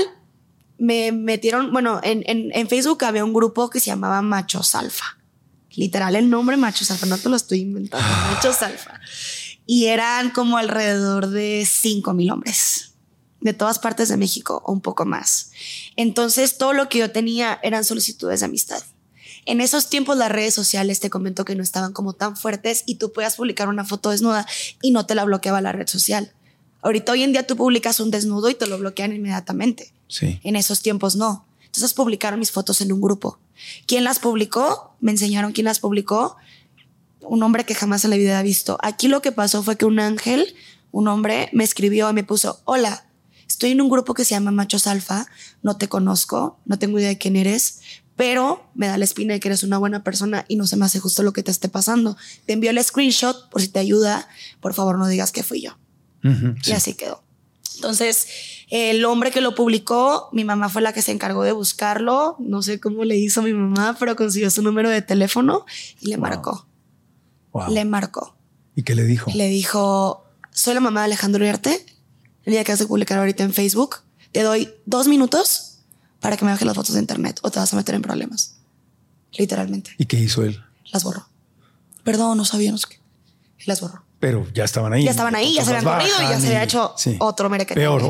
me metieron, bueno, en Facebook había un grupo que se llamaba Machos Alfa. Literal, el nombre Machos Alfa, no te lo estoy inventando, Machos Alfa. Y eran como alrededor de 5,000 hombres. De todas partes de México o un poco más. Entonces todo lo que yo tenía eran solicitudes de amistad. En esos tiempos las redes sociales, te comento, que no estaban como tan fuertes y tú podías publicar una foto desnuda y no te la bloqueaba la red social. Ahorita hoy en día tú publicas un desnudo y te lo bloquean inmediatamente. Sí. En esos tiempos no. Entonces publicaron mis fotos en un grupo. ¿Quién las publicó? Me enseñaron quién las publicó. Un hombre que jamás en la vida había visto. Aquí lo que pasó fue que un ángel, un hombre, me escribió y me puso, hola, estoy en un grupo que se llama Machos Alfa, no te conozco, no tengo idea de quién eres, pero me da la espina de que eres una buena persona y no se me hace justo lo que te esté pasando. Te envío el screenshot por si te ayuda, por favor no digas que fui yo. Y así quedó. Entonces, el hombre que lo publicó, mi mamá fue la que se encargó de buscarlo, no sé cómo le hizo mi mamá, pero consiguió su número de teléfono y le marcó. Wow. Le marcó. ¿Y qué le dijo? Le dijo, soy la mamá de Alejandro Uriarte. El día que vas a publicar ahorita en Facebook, te doy 2 minutos para que me bajes las fotos de internet o te vas a meter en problemas. Literalmente. ¿Y qué hizo él? Las borró. Perdón, no sabía, no sé qué. Y las borró. Pero ya estaban ahí. Ya estaban ahí, ya se habían corrido y ya se había hecho otro merequetengue. Peor,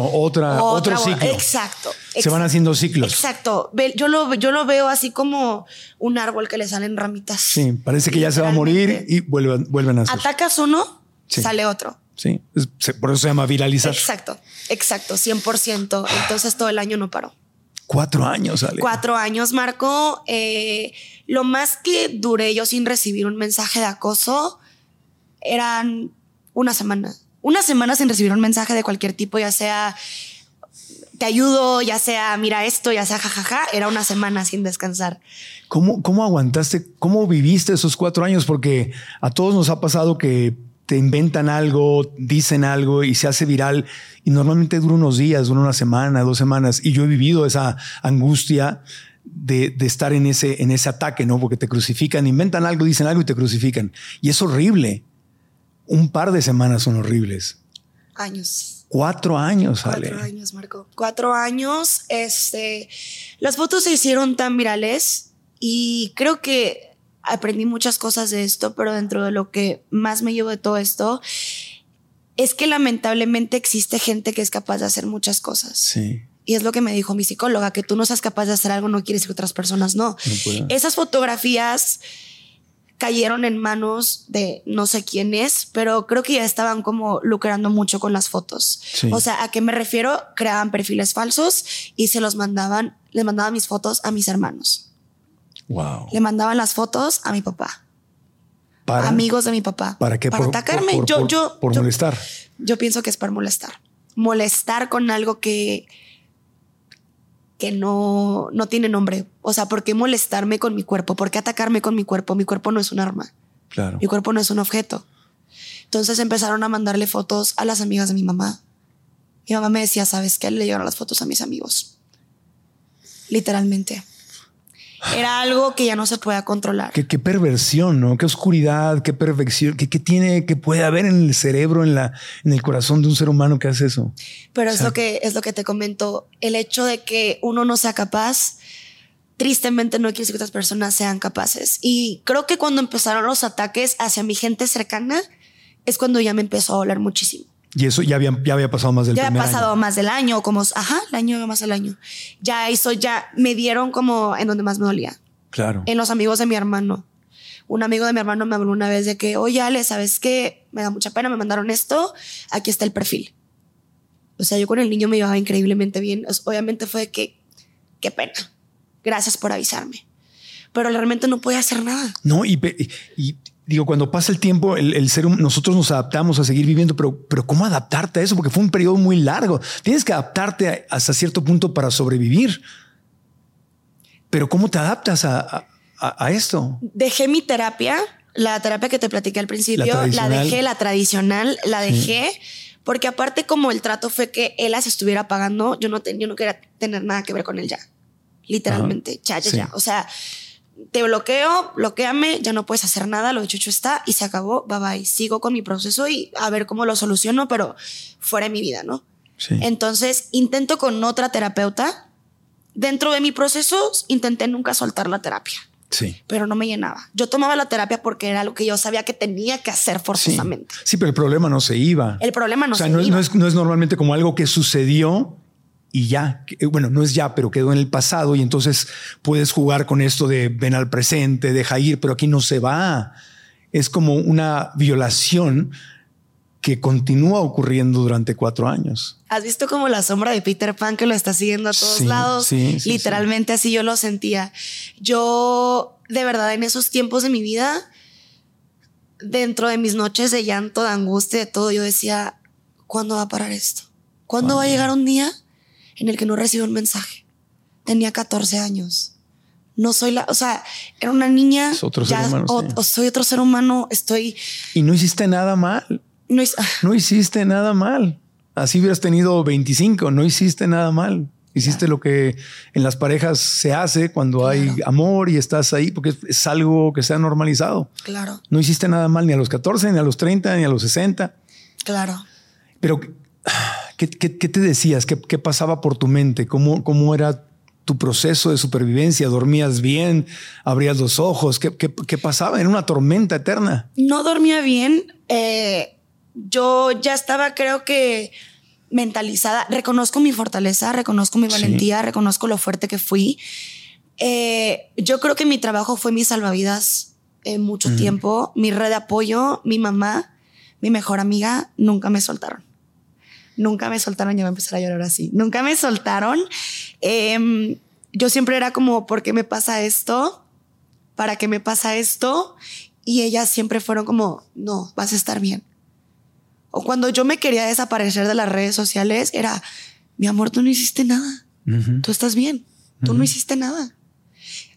otro ciclo. Exacto. Se van haciendo ciclos. Exacto. Yo lo veo así como un árbol que le salen ramitas. Sí, parece que ya se va a morir y vuelven a hacer. Atacas uno, sale otro. Sí, por eso se llama viralizar. Exacto, 100%. Entonces todo el año no paró. 4 años, Ale. 4 años, Marco. Lo más que duré yo sin recibir un mensaje de acoso eran una semana. Una semana sin recibir un mensaje de cualquier tipo, ya sea te ayudo, ya sea mira esto, ya sea jajaja. Era una semana sin descansar. ¿Cómo aguantaste? ¿Cómo viviste esos 4 años? Porque a todos nos ha pasado que te inventan algo, dicen algo y se hace viral y normalmente dura unos días, dura una semana, 2 semanas. Y yo he vivido esa angustia de estar en ese ataque, ¿no? Porque te crucifican, inventan algo, dicen algo y te crucifican. Y es horrible. Un par de semanas son horribles. Años. 4 años, Ale. 4 años, Marco. 4 años. Las fotos se hicieron tan virales y creo que aprendí muchas cosas de esto, pero dentro de lo que más me llevo de todo esto es que lamentablemente existe gente que es capaz de hacer muchas cosas. Sí. Y es lo que me dijo mi psicóloga, que tú no seas capaz de hacer algo no quiere decir que otras personas no. Esas fotografías cayeron en manos de no sé quién es, pero creo que ya estaban como lucrando mucho con las fotos. Sí. O sea, ¿a qué me refiero? Creaban perfiles falsos y se los mandaban, les mandaban mis fotos a mis hermanos. Wow. Le mandaban las fotos a mi papá. ¿Para? Amigos de mi papá. ¿Para qué? Para atacarme. Por molestar. Yo pienso que es para molestar. Molestar con algo que no tiene nombre. O sea, ¿por qué molestarme con mi cuerpo? ¿Por qué atacarme con mi cuerpo? Mi cuerpo no es un arma. Claro. Mi cuerpo no es un objeto. Entonces empezaron a mandarle fotos a las amigas de mi mamá. Mi mamá me decía, ¿sabes qué? Le llegaron las fotos a mis amigos. Literalmente. Era algo que ya no se puede controlar. Qué perversión, ¿no? Qué oscuridad, qué perfección, qué puede haber en el cerebro, en el corazón de un ser humano que hace eso. Pero es lo que te comento. El hecho de que uno no sea capaz, tristemente no quiere decir que otras personas sean capaces. Y creo que cuando empezaron los ataques hacia mi gente cercana, es cuando ya me empezó a doler muchísimo. Y eso ya había pasado más del primer año. Ya había pasado más del año, el año más del año. Ya me dieron como en donde más me dolía. Claro. En los amigos de mi hermano. Un amigo de mi hermano me habló una vez de que, oye, Ale, ¿sabes qué? Me da mucha pena, me mandaron esto, aquí está el perfil. O sea, yo con el niño me llevaba increíblemente bien. Obviamente fue que, qué pena. Gracias por avisarme. Pero realmente no podía hacer nada. No, y digo, cuando pasa el tiempo, nosotros nos adaptamos a seguir viviendo, pero ¿cómo adaptarte a eso? Porque fue un periodo muy largo. Tienes que adaptarte hasta cierto punto para sobrevivir. Pero ¿cómo te adaptas a esto? Dejé mi terapia, la terapia que te platiqué al principio, la dejé, la tradicional, la dejé, porque aparte como el trato fue que él las estuviera pagando, yo no quería tener nada que ver con él ya. Literalmente, ya. O sea, te bloquéame, ya no puedes hacer nada, lo hecho está y se acabó, bye bye. Sigo con mi proceso y a ver cómo lo soluciono, pero fuera de mi vida, ¿no? Sí. Entonces intento con otra terapeuta. Dentro de mi proceso intenté nunca soltar la terapia. Sí. Pero no me llenaba. Yo tomaba la terapia porque era algo que yo sabía que tenía que hacer forzosamente. Sí, pero el problema no se iba. El problema no se iba. No es normalmente como algo que sucedió y ya, bueno, no es ya, pero quedó en el pasado y entonces puedes jugar con esto de ven al presente, deja ir, pero aquí no se va. Es como una violación que continúa ocurriendo durante 4 años. ¿Has visto como la sombra de Peter Pan que lo está siguiendo a todos lados? Sí, literalmente así yo lo sentía. Yo, de verdad, en esos tiempos de mi vida, dentro de mis noches de llanto, de angustia, de todo, yo decía, ¿cuándo va a parar esto? ¿Cuándo va a llegar un día en el que no recibo un mensaje? Tenía 14 años. No soy era una niña. Es otro ser humano. Soy otro ser humano. Y no hiciste nada mal. No hiciste nada mal. Así hubieras tenido 25. No hiciste nada mal. Hiciste lo que en las parejas se hace cuando hay amor y estás ahí, porque es algo que se ha normalizado. Claro. No hiciste nada mal ni a los 14, ni a los 30, ni a los 60. Claro. Pero, ¿qué te decías? ¿Qué pasaba por tu mente? ¿Cómo era tu proceso de supervivencia? ¿Dormías bien? ¿Abrías los ojos? ¿Qué pasaba? Era una tormenta eterna. No dormía bien. Yo ya estaba, creo que, mentalizada. Reconozco mi fortaleza, reconozco mi valentía, reconozco lo fuerte que fui. Yo creo que mi trabajo fue mi salvavidas mucho tiempo. Mi red de apoyo, mi mamá, mi mejor amiga, nunca me soltaron. Nunca me soltaron. Yo voy a empezar a llorar así. Nunca me soltaron. Yo siempre era como, ¿por qué me pasa esto? ¿Para qué me pasa esto? Y ellas siempre fueron como, no, vas a estar bien. O cuando yo me quería desaparecer de las redes sociales, era, mi amor, tú no hiciste nada. Tú estás bien. Tú no hiciste nada.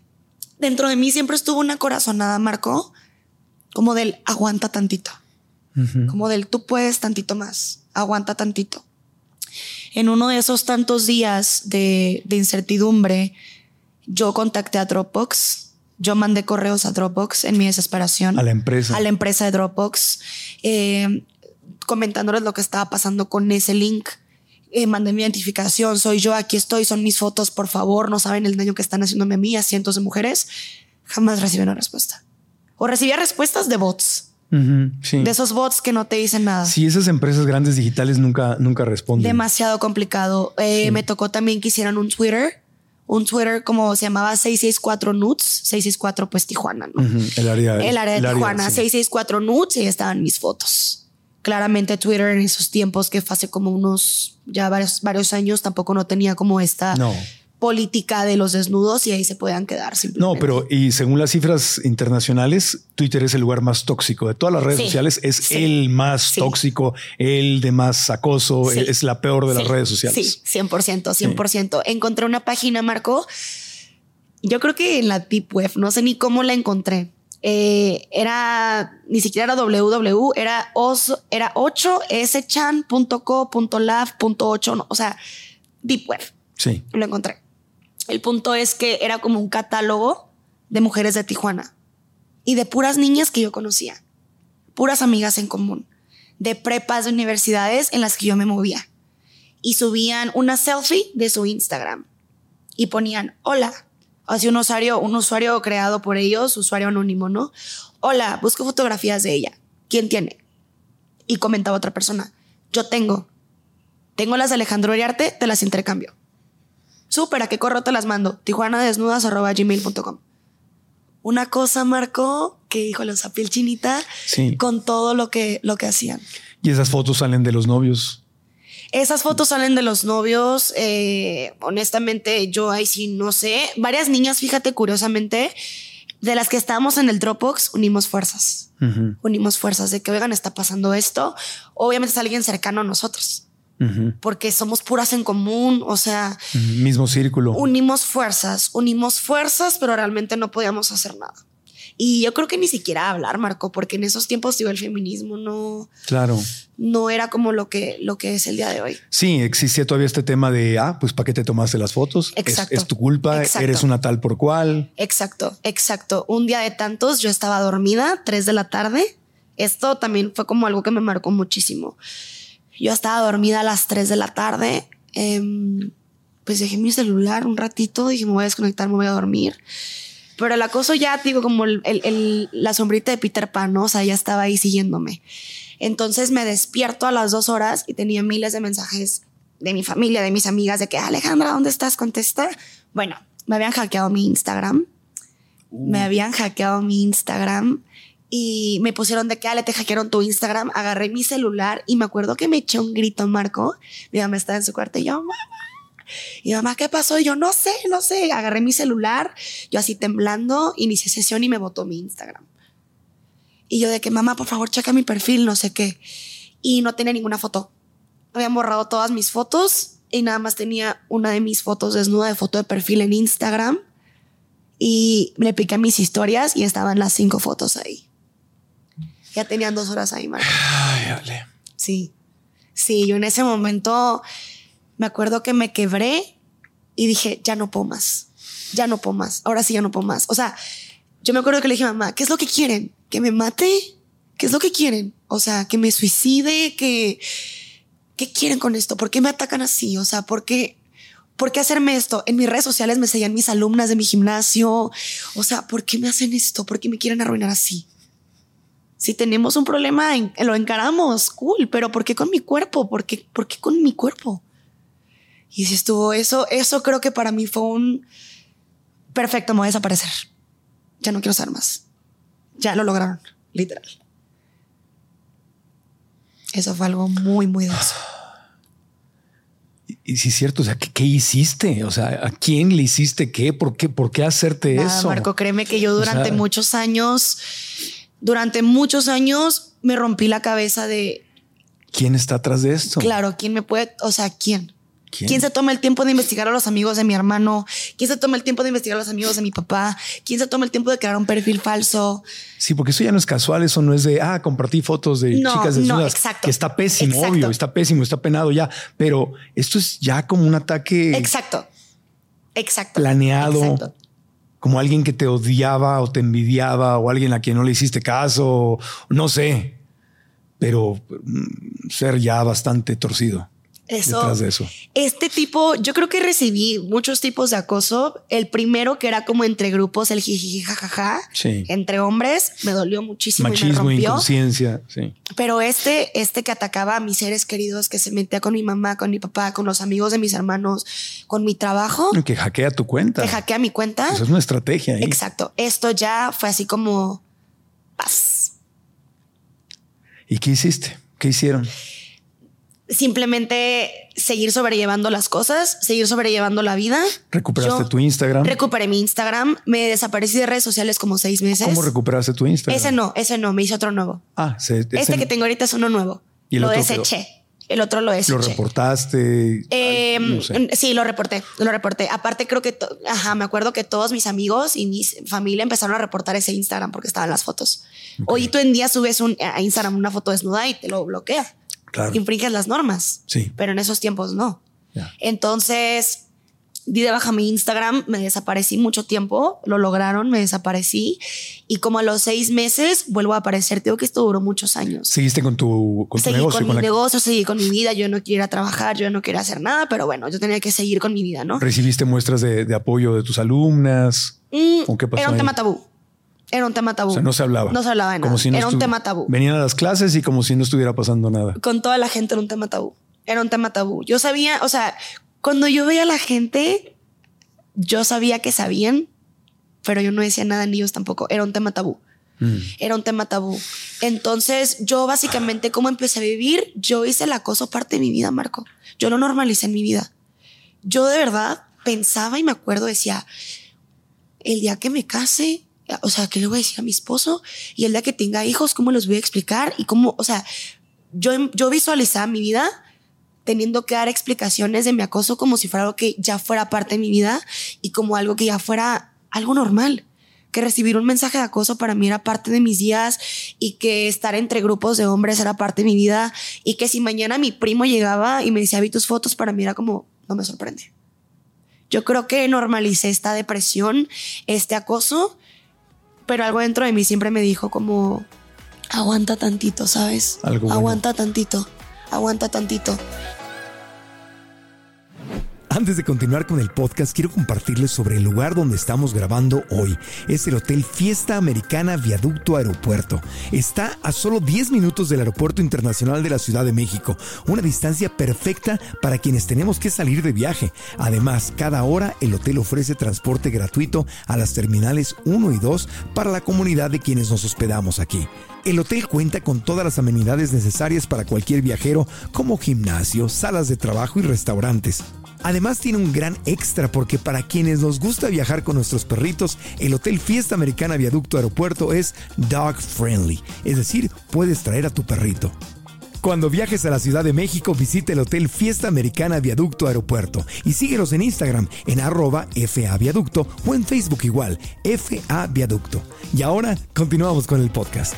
Dentro de mí siempre estuvo una corazonada, Marco, como del aguanta tantito. Como del tú puedes tantito más, aguanta tantito. En uno de esos tantos días de incertidumbre, yo contacté a Dropbox. Yo mandé correos a Dropbox en mi desesperación. A la empresa. A la empresa de Dropbox, comentándoles lo que estaba pasando con ese link. Mandé mi identificación, soy yo, aquí estoy, son mis fotos, por favor, no saben el daño que están haciéndome a mí, a cientos de mujeres. Jamás recibí una respuesta. O recibía respuestas de bots. Sí. De esos bots que no te dicen nada. Sí, esas empresas grandes digitales nunca responden. Demasiado complicado. Sí. Me tocó también que hicieran un Twitter como se llamaba 664 Nudes, 664 pues Tijuana, ¿no? El área de Tijuana, sí. 664 Nudes, y ahí estaban mis fotos. Claramente Twitter en esos tiempos, que fue hace como unos ya varios años, tampoco no tenía como esta política de los desnudos, y ahí se podían quedar simplemente. No, pero y según las cifras internacionales, Twitter es el lugar más tóxico de todas las redes sociales. Es el más tóxico, el de más acoso, es la peor de las redes sociales. Sí, 100%. Encontré una página, Marco, yo creo que en la Deep Web, no sé ni cómo la encontré. Ni siquiera era www, era 8schan.co.lab.8, no, o sea, Deep Web. Sí. Lo encontré. El punto es que era como un catálogo de mujeres de Tijuana y de puras niñas que yo conocía, puras amigas en común, de prepas, de universidades en las que yo me movía, y subían una selfie de su Instagram y ponían hola. Así un usuario creado por ellos, usuario anónimo, ¿no? Hola, busco fotografías de ella. ¿Quién tiene? Y comentaba otra persona. Yo tengo las de Alejandro Uriarte, te las intercambio. Súper, ¿a qué correo te las mando? tijuanadesnudas@gmail.com. Una cosa, Marco, que híjole, o sea, piel chinita, con todo lo que hacían. Y esas fotos salen de los novios. Esas fotos salen de los novios. Honestamente, yo ahí sí no sé. Varias niñas, fíjate, curiosamente, de las que estábamos en el Dropbox, unimos fuerzas. Unimos fuerzas de que, oigan, está pasando esto. Obviamente es alguien cercano a nosotros. Porque somos puras en común, o sea, mismo círculo. Unimos fuerzas, pero realmente no podíamos hacer nada. Y yo creo que ni siquiera hablar, Marco, porque en esos tiempos, el feminismo no era como lo que es el día de hoy. Sí, existía todavía este tema de, pues ¿para qué te tomaste las fotos? Exacto. Es tu culpa, eres una tal por cual. Exacto. Un día de tantos, yo estaba dormida, 3 de la tarde. Esto también fue como algo que me marcó muchísimo. Yo estaba dormida a las 3 de la tarde. Pues dejé mi celular un ratito. Dije, me voy a desconectar, me voy a dormir. Pero el acoso ya, digo, como la sombrita de Peter Pan, ¿no? O sea, ya estaba ahí siguiéndome. Entonces me despierto a las 2 horas y tenía miles de mensajes de mi familia, de mis amigas, de que Alejandra, ¿dónde estás? Contesta. Bueno, me habían hackeado mi Instagram. Y me pusieron de que, Ale, te hackearon tu Instagram. Agarré mi celular y me acuerdo que me eché un grito, Marco. Mi mamá estaba en su cuarto y yo, mamá. Y mamá, ¿qué pasó? Y yo, no sé. Agarré mi celular, yo así temblando, inicié sesión y me botó mi Instagram. Y yo de que, mamá, por favor, checa mi perfil, no sé qué. Y no tenía ninguna foto. Habían borrado todas mis fotos y nada más tenía una de mis fotos desnuda de foto de perfil en Instagram. Y le piqué mis historias y estaban las 5 fotos ahí. Ya tenían 2 horas ahí, Marco. Ay, Ale. Sí, yo en ese momento me acuerdo que me quebré y dije, ya no puedo más. Ahora sí ya no puedo más. O sea, yo me acuerdo que le dije a mamá, ¿qué es lo que quieren? ¿Que me mate? ¿Qué es lo que quieren? O sea, que me suicide, ¿qué quieren con esto? ¿Por qué me atacan así? O sea, ¿por qué hacerme esto? En mis redes sociales me seguían mis alumnas de mi gimnasio. O sea, ¿por qué me hacen esto? ¿Por qué me quieren arruinar así? Si tenemos un problema, lo encaramos, cool, pero ¿por qué con mi cuerpo? ¿Por qué con mi cuerpo? Y si estuvo eso creo que para mí fue un perfecto, me voy a desaparecer. Ya no quiero ser más. Ya lo lograron, literal. Eso fue algo muy, muy denso. Y sí es cierto, o sea, ¿qué hiciste? O sea, ¿a quién le hiciste qué? ¿Por qué hacerte eso? Marco, créeme que yo durante muchos años me rompí la cabeza de... ¿Quién está atrás de esto? Claro, ¿quién me puede? O sea, ¿quién? ¿Quién se toma el tiempo de investigar a los amigos de mi hermano? ¿Quién se toma el tiempo de investigar a los amigos de mi papá? ¿Quién se toma el tiempo de crear un perfil falso? Sí, porque eso ya no es casual. Eso no es de, compartí fotos de chicas desnudas. No, exacto. Que está pésimo, Exacto. obvio. Está pésimo, está penado ya. Pero esto es ya como un ataque. Exacto. Planeado. Exacto. Como alguien que te odiaba o te envidiaba o alguien a quien no le hiciste caso. No sé. Pero ser ya bastante torcido. Detrás de eso. Este tipo, yo creo que recibí muchos tipos de acoso. El primero, que era como entre grupos, el jijiji jajaja, Sí. entre hombres, me dolió muchísimo. Machismo, y me rompió. inconsciencia. Sí. Pero este que atacaba a mis seres queridos, que se metía con mi mamá, con mi papá, con los amigos de mis hermanos, con mi trabajo, Que hackea tu cuenta. que hackea mi cuenta. Eso es una estrategia. ¿Eh? Exacto. Esto ya fue así como paz. ¿Y qué hiciste? ¿Qué hicieron? Simplemente seguir sobrellevando las cosas, seguir sobrellevando la vida. ¿Recuperaste tu Instagram? Recuperé mi Instagram. Me desaparecí de redes sociales como 6 meses. ¿Cómo recuperaste tu Instagram? Ese no. Me hice otro nuevo. Ese Que tengo ahorita es uno nuevo. ¿Y el lo otro deseché. El otro lo deseché. ¿Lo reportaste? No sé. Sí, lo reporté. Aparte creo que, me acuerdo que todos mis amigos y mi familia empezaron a reportar ese Instagram porque estaban las fotos. Okay. Hoy tú en día subes a Instagram una foto desnuda y te lo bloquea. Claro. Infringes las normas. Sí. Pero en esos tiempos no. Yeah. Entonces di de baja mi Instagram, me desaparecí mucho tiempo, lo lograron, me desaparecí y como a los 6 meses vuelvo a aparecer. Digo que esto duró muchos años. ¿Seguiste con tu negocio? Seguí con mi negocio, seguí con mi vida. Yo no quería ir a trabajar, yo no quería hacer nada, pero bueno, yo tenía que seguir con mi vida, ¿no? ¿Recibiste muestras de apoyo de tus alumnas? ¿O qué pasó? Era un ahí? tema tabú. Era un tema tabú. O sea, no se hablaba. No se hablaba de nada. Como si no era un tema tabú. Venían a las clases y como si no estuviera pasando nada. Con toda la gente era un tema tabú. Era un tema tabú. Yo sabía, o sea, cuando yo veía a la gente, yo sabía que sabían, pero yo no decía nada ni ellos tampoco. Era un tema tabú. Era un tema tabú. Entonces yo básicamente, ¿cómo empecé a vivir? Yo hice el acoso parte de mi vida, Marco. Yo lo normalicé en mi vida. Yo de verdad pensaba y me acuerdo, decía, el día que me case, o sea, ¿qué le voy a decir a mi esposo? Y el día que tenga hijos, ¿cómo los voy a explicar? Y cómo, o sea, yo visualizaba mi vida teniendo que dar explicaciones de mi acoso como si fuera algo que ya fuera parte de mi vida y como algo que ya fuera algo normal. Que recibir un mensaje de acoso para mí era parte de mis días y que estar entre grupos de hombres era parte de mi vida y que si mañana mi primo llegaba y me decía, vi tus fotos, para mí era como, no me sorprende. Yo creo que normalicé esta depresión, este acoso, pero algo dentro de mí siempre me dijo como, aguanta tantito, ¿sabes? Algo bueno. Aguanta tantito. Antes de continuar con el podcast, quiero compartirles sobre el lugar donde estamos grabando hoy. Es el Hotel Fiesta Americana Viaducto Aeropuerto. Está a solo 10 minutos del Aeropuerto Internacional de la Ciudad de México. Una distancia perfecta para quienes tenemos que salir de viaje. Además, cada hora el hotel ofrece transporte gratuito a las terminales 1 y 2 para la comunidad de quienes nos hospedamos aquí. El hotel cuenta con todas las amenidades necesarias para cualquier viajero, como gimnasio, salas de trabajo y restaurantes. Además tiene un gran extra porque para quienes nos gusta viajar con nuestros perritos, el Hotel Fiesta Americana Viaducto Aeropuerto es dog friendly, es decir, puedes traer a tu perrito. Cuando viajes a la Ciudad de México, visita el Hotel Fiesta Americana Viaducto Aeropuerto y síguenos en Instagram en @FAViaducto o en Facebook igual, FA Viaducto. Y ahora continuamos con el podcast.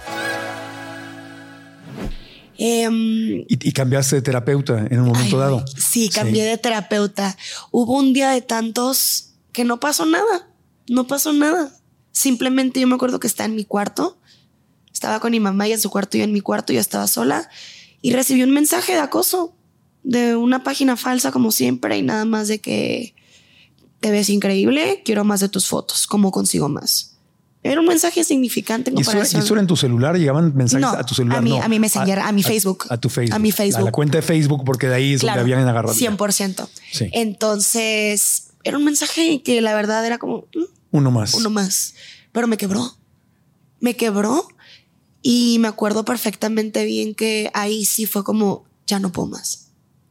¿Y cambiaste de terapeuta en un momento dado? Sí, cambié de terapeuta. Hubo un día de tantos que no pasó nada. No pasó nada. Simplemente yo me acuerdo que estaba en mi cuarto. Estaba con mi mamá y en su cuarto, yo en mi cuarto, yo estaba sola. Y recibí un mensaje de acoso de una página falsa como siempre y nada más de que te ves increíble, quiero más de tus fotos, ¿cómo consigo más? Era un mensaje insignificante en comparación. ¿Y eso era en tu celular? ¿Llegaban mensajes a tu celular? A mi Messenger, a mi Facebook. A tu Facebook. A mi Facebook. A la cuenta de Facebook, porque de ahí es donde habían agarrado. 100%. Sí. Entonces, era un mensaje que la verdad era como... Uno más. Pero me quebró. Y me acuerdo perfectamente bien que ahí sí fue como, ya no puedo más.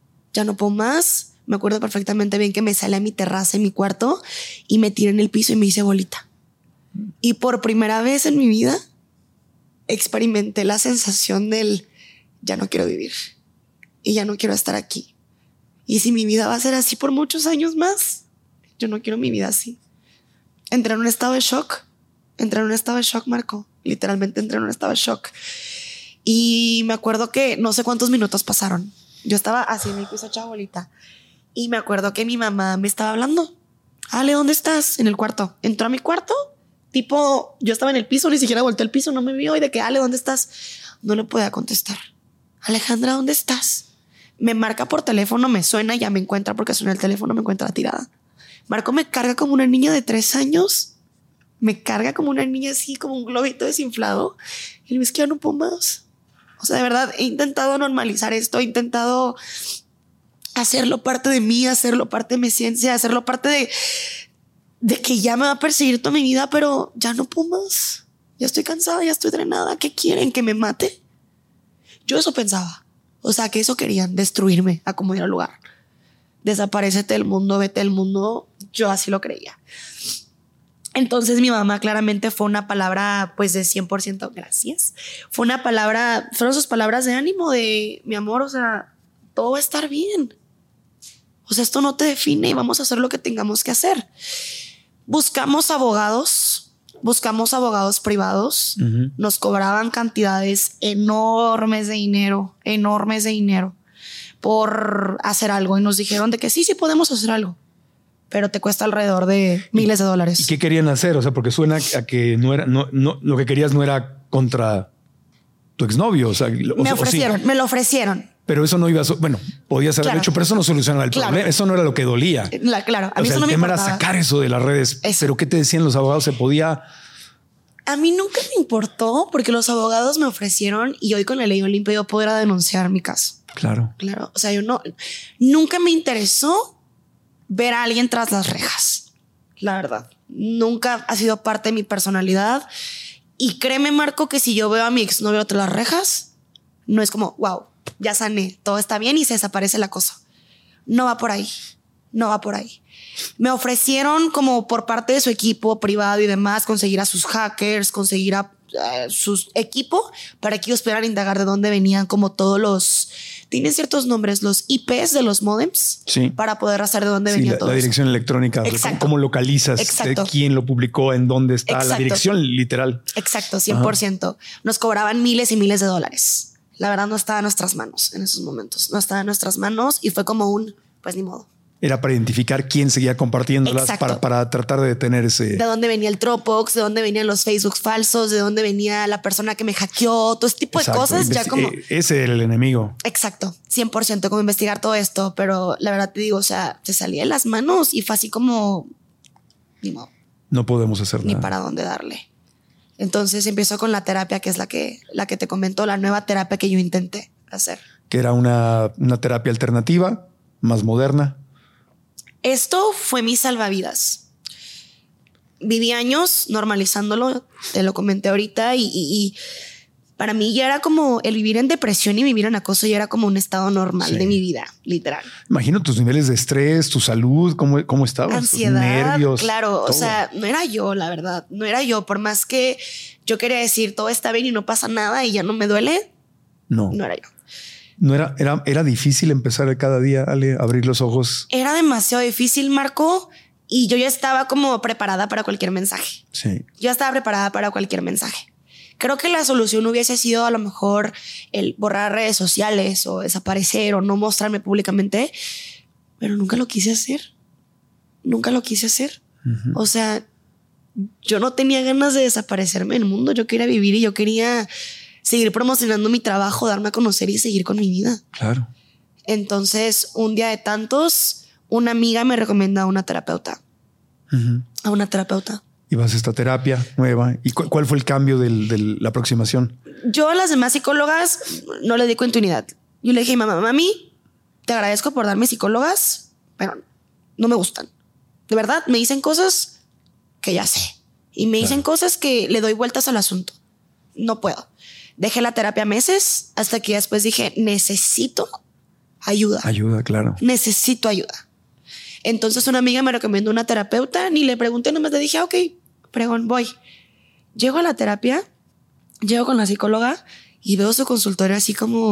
Me acuerdo perfectamente bien que me salí a mi terraza en mi cuarto y me tiré en el piso y me hice bolita. Y por primera vez en mi vida experimenté la sensación del ya no quiero vivir y ya no quiero estar aquí Y si mi vida va a ser así por muchos años más, yo no quiero mi vida así. Entré en un estado de shock. Marco. Literalmente entré en un estado de shock. Y me acuerdo que no sé cuántos minutos pasaron. Yo estaba así en mi piso hecha bolita. Y me acuerdo que mi mamá me estaba hablando. Ale, ¿dónde estás? En el cuarto. Entró a mi cuarto. Tipo, yo estaba en el piso, ni siquiera volteé al piso, no me vio. Y de que, Ale, ¿dónde estás? No le podía contestar. Alejandra, ¿dónde estás? Me marca por teléfono, me suena, ya me encuentra porque suena el teléfono, me encuentra tirada. Marco me carga como una niña de 3 años. Me carga como una niña así, como un globito desinflado. Y le digo, es que ya no puedo más. O sea, de verdad, he intentado normalizar esto, he intentado hacerlo parte de mí, hacerlo parte de mi ciencia, hacerlo parte de que ya me va a perseguir toda mi vida, pero ya no puedo más. Ya estoy cansada, ya estoy drenada. ¿Qué quieren? ¿Que me mate? Yo eso pensaba. O sea, que eso querían, destruirme, acomodar el lugar. Desaparécete del mundo, vete del mundo. Yo así lo creía. Entonces mi mamá claramente fue una palabra pues de 100% gracias. Fueron sus palabras de ánimo, de mi amor, o sea, todo va a estar bien. O sea, esto no te define y vamos a hacer lo que tengamos que hacer. Buscamos abogados privados. Nos cobraban cantidades enormes de dinero por hacer algo. Y nos dijeron de que sí podemos hacer algo, pero te cuesta alrededor de miles de dólares. ¿Y qué querían hacer? O sea, porque suena a que no, lo que querías no era contra tu exnovio. O sea, me lo ofrecieron. Pero eso no iba a... Bueno, podía ser hecho, pero eso no solucionaba el problema. Eso no era lo que dolía. Claro, a mí eso no me importaba. El tema era sacar eso de las redes. Pero ¿qué te decían los abogados? ¿Se podía...? A mí nunca me importó porque los abogados me ofrecieron y hoy con la ley Olimpia yo podría denunciar mi caso. Claro. O sea, nunca me interesó ver a alguien tras las rejas. La verdad, nunca ha sido parte de mi personalidad. Y créeme, Marco, que si yo veo a mi exnovio tras las rejas, no es como, wow, ya sané, todo está bien y se desaparece la cosa. No va por ahí. Me ofrecieron como por parte de su equipo privado y demás conseguir a sus hackers, conseguir a su equipo para que ellos pudieran indagar de dónde venían como todos los... Tienen ciertos nombres, los IPs de los modems, sí, para poder hacer de dónde venía todo. La dirección electrónica, cómo localizas, de quién lo publicó, en dónde está. Exacto. La dirección literal. Exacto, 100%. Ajá. Nos cobraban miles y miles de dólares. La verdad no estaba en nuestras manos en esos momentos. No estaba en nuestras manos y fue como pues ni modo. Era para identificar quién seguía compartiéndolas para tratar de detener ese... De dónde venía el Dropbox, de dónde venían los Facebook falsos, de dónde venía la persona que me hackeó, todo ese tipo de cosas. Ya como... Ese era el enemigo. Exacto, 100%, como investigar todo esto. Pero la verdad te digo, o sea, se salía de las manos y fue así como... Ni modo. No podemos hacer nada. Ni para dónde darle. Entonces empiezo con la terapia, que es la que te comento, la nueva terapia que yo intenté hacer. Que era una terapia alternativa, más moderna. Esto fue mi salvavidas. Viví años normalizándolo, te lo comenté ahorita, y para mí ya era como el vivir en depresión y vivir en acoso, ya era como un estado normal de mi vida, literal. Imagino tus niveles de estrés, tu salud, cómo estabas, ansiedad, tus nervios. Claro, todo. O sea, no era yo, la verdad, no era yo. Por más que yo quería decir todo está bien y no pasa nada y ya no me duele, no era yo. No era difícil empezar cada día, Ale, abrir los ojos. Era demasiado difícil, Marco, y yo ya estaba como preparada para cualquier mensaje. Sí. Yo estaba preparada para cualquier mensaje. Creo que la solución hubiese sido a lo mejor el borrar redes sociales o desaparecer o no mostrarme públicamente, pero nunca lo quise hacer. Uh-huh. O sea, yo no tenía ganas de desaparecerme del mundo. Yo quería vivir y yo quería seguir promocionando mi trabajo, darme a conocer y seguir con mi vida. Claro. Entonces, un día de tantos, una amiga me recomienda a una terapeuta. Uh-huh. A una terapeuta. Y vas a esta terapia nueva. ¿Y cuál fue el cambio de la aproximación? Yo a las demás psicólogas no le di continuidad. Yo le dije, mami, te agradezco por darme psicólogas, pero no me gustan. De verdad, me dicen cosas que ya sé. Y me dicen cosas que le doy vueltas al asunto. No puedo. Dejé la terapia meses hasta que después dije, necesito ayuda. Ayuda, claro. Necesito ayuda. Entonces una amiga me recomendó una terapeuta, ni le pregunté, nomás le dije, ok, pregón, voy. Llego a la terapia, llego con la psicóloga y veo su consultorio así como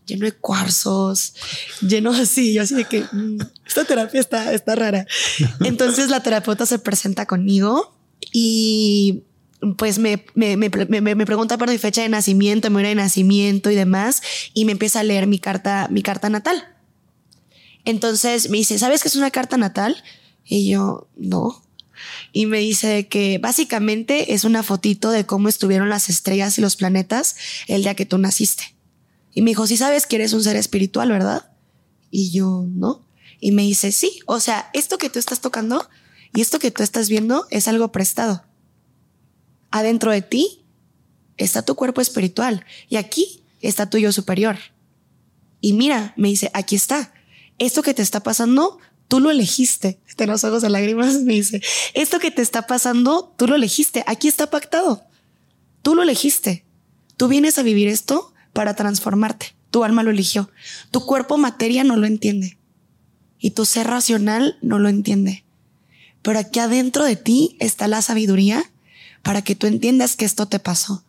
lleno de cuarzos, lleno así. Yo así de que esta terapia está rara. Entonces la terapeuta se presenta conmigo y pues me pregunta por mi fecha de nacimiento, mi hora de nacimiento y demás, y me empieza a leer mi carta natal. Entonces me dice, ¿sabes qué es una carta natal? Y yo, no. Y me dice que básicamente es una fotito de cómo estuvieron las estrellas y los planetas el día que tú naciste. Y me dijo, sí sabes que eres un ser espiritual, ¿verdad? Y yo, no. Y me dice, sí, o sea, esto que tú estás tocando y esto que tú estás viendo es algo prestado. Adentro de ti está tu cuerpo espiritual y aquí está tu yo superior. Y mira, me dice, aquí está. Esto que te está pasando, tú lo elegiste. Te los ojos de lágrimas, me dice, esto que te está pasando, tú lo elegiste. Aquí está pactado. Tú lo elegiste. Tú vienes a vivir esto para transformarte. Tu alma lo eligió. Tu cuerpo materia no lo entiende. Y tu ser racional no lo entiende. Pero aquí adentro de ti está la sabiduría para que tú entiendas que esto te pasó.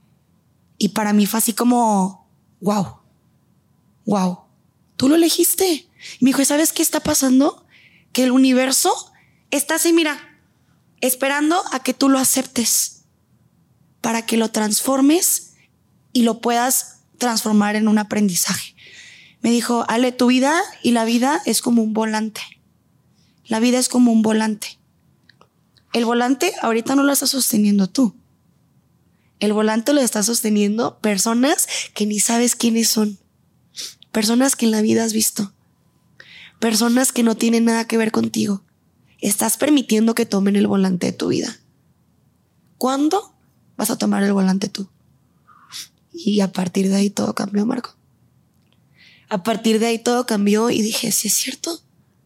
Y para mí fue así como, wow, tú lo elegiste. Y me dijo, ¿sabes qué está pasando? Que el universo está así, mira, esperando a que tú lo aceptes para que lo transformes y lo puedas transformar en un aprendizaje. Me dijo, Ale, tu vida y la vida es como un volante. La vida es como un volante. El volante ahorita no lo estás sosteniendo tú. El volante lo está sosteniendo personas que ni sabes quiénes son. Personas que en la vida has visto. Personas que no tienen nada que ver contigo. Estás permitiendo que tomen el volante de tu vida. ¿Cuándo vas a tomar el volante tú? Y a partir de ahí todo cambió, Marco. A partir de ahí todo cambió y dije, sí es cierto.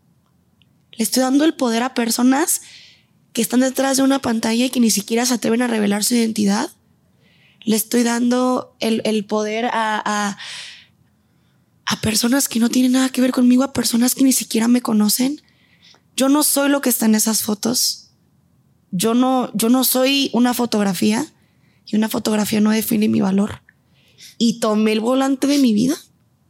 Le estoy dando el poder a personas que están detrás de una pantalla y que ni siquiera se atreven a revelar su identidad. Le estoy dando el poder a personas que no tienen nada que ver conmigo, a personas que ni siquiera me conocen. Yo no soy lo que está en esas fotos. Yo no soy una fotografía y una fotografía no define mi valor. Y tomé el volante de mi vida.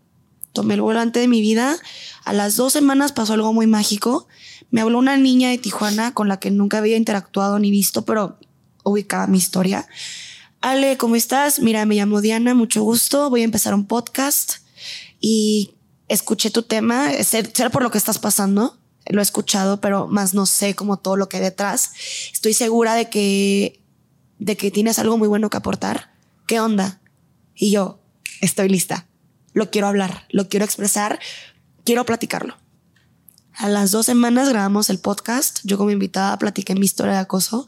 A las 2 semanas pasó algo muy mágico. Me habló una niña de Tijuana con la que nunca había interactuado ni visto, pero ubicaba mi historia. Ale, ¿cómo estás? Mira, me llamo Diana, mucho gusto. Voy a empezar un podcast y escuché tu tema. Sé por lo que estás pasando. Lo he escuchado, pero más no sé como todo lo que hay detrás. Estoy segura de que tienes algo muy bueno que aportar. ¿Qué onda? Y yo, estoy lista. Lo quiero hablar, lo quiero expresar, quiero platicarlo. A las 2 semanas grabamos el podcast. Yo como invitada platiqué mi historia de acoso.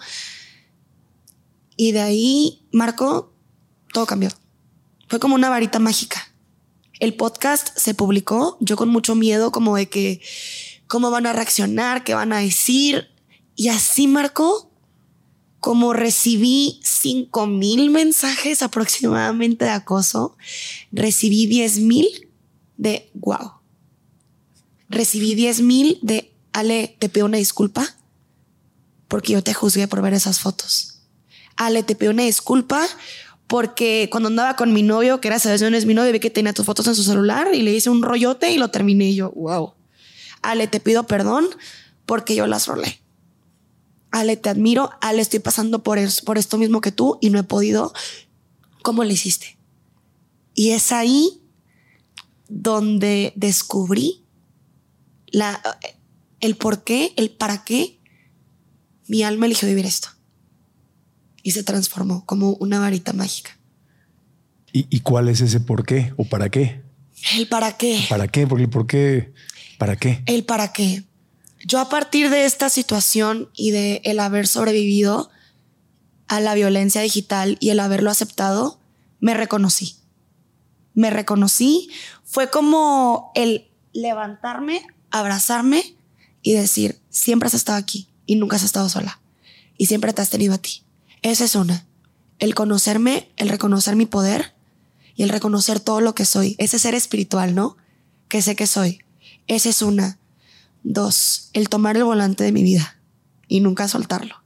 Y de ahí, Marco, todo cambió. Fue como una varita mágica. El podcast se publicó, yo con mucho miedo como de que cómo van a reaccionar, qué van a decir. Y así, Marco, como recibí 5,000 mensajes aproximadamente de acoso, recibí 10,000 de wow. Recibí 10,000 de Ale, te pido una disculpa porque yo te juzgué por ver esas fotos. Ale, te pido una disculpa porque cuando andaba con mi novio, que gracias a Dios no es mi novio, vi que tenía tus fotos en su celular y le hice un rollote y lo terminé. Y yo, wow. Ale, te pido perdón porque yo las rolé. Ale, te admiro. Ale, estoy pasando por esto mismo que tú y no he podido. ¿Cómo le hiciste? Y es ahí donde descubrí el por qué, el para qué mi alma eligió vivir esto. Y se transformó como una varita mágica. ¿Y cuál es ese por qué o para qué? El para qué. ¿Para qué? Porque el por qué. ¿Para qué? El para qué. Yo a partir de esta situación y de el haber sobrevivido a la violencia digital y el haberlo aceptado, me reconocí. Fue como el levantarme, abrazarme y decir, siempre has estado aquí y nunca has estado sola. Y siempre te has tenido a ti. Esa es una. El conocerme, el reconocer mi poder y el reconocer todo lo que soy. Ese ser espiritual, ¿no? Que sé que soy. Esa es una. 2, el tomar el volante de mi vida y nunca soltarlo.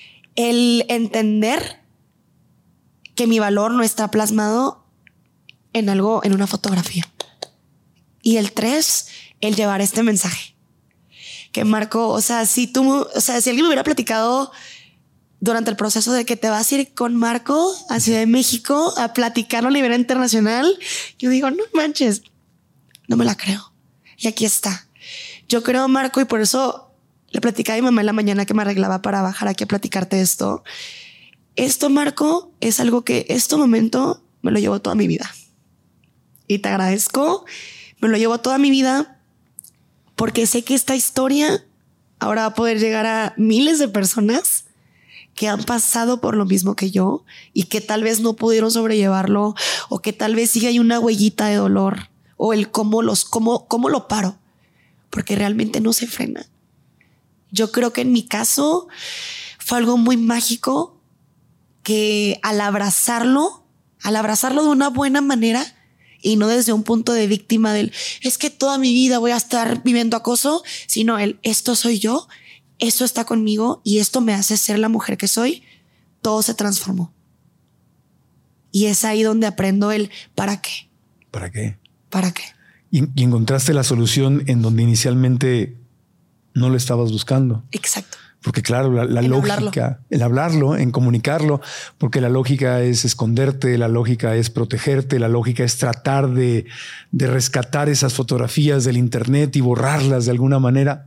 El entender que mi valor no está plasmado en algo, en una fotografía. Y el 3, el llevar este mensaje. Que Marco, o sea, si alguien me hubiera platicado durante el proceso de que te vas a ir con Marco a Ciudad de México a platicarlo a nivel internacional, yo digo, no manches, no me la creo. Y aquí está. Yo creo, Marco, y por eso le platicaba a mi mamá en la mañana que me arreglaba para bajar aquí a platicarte esto. Esto, Marco, es algo que este momento me lo llevo toda mi vida. Y te agradezco, me lo llevo toda mi vida porque sé que esta historia ahora va a poder llegar a miles de personas que han pasado por lo mismo que yo y que tal vez no pudieron sobrellevarlo o que tal vez sigue hay una huellita de dolor o el cómo lo paro, porque realmente no se frena. Yo creo que en mi caso fue algo muy mágico que al abrazarlo de una buena manera y no desde un punto de víctima del es que toda mi vida voy a estar viviendo acoso, sino esto soy yo, esto está conmigo y esto me hace ser la mujer que soy, todo se transformó. Y es ahí donde aprendo el ¿para qué? ¿Para qué? ¿Para qué? Y encontraste la solución en donde inicialmente no lo estabas buscando. Exacto. Porque claro, la lógica, el hablarlo, en comunicarlo, porque la lógica es esconderte, la lógica es protegerte, la lógica es tratar de rescatar esas fotografías del internet y borrarlas de alguna manera.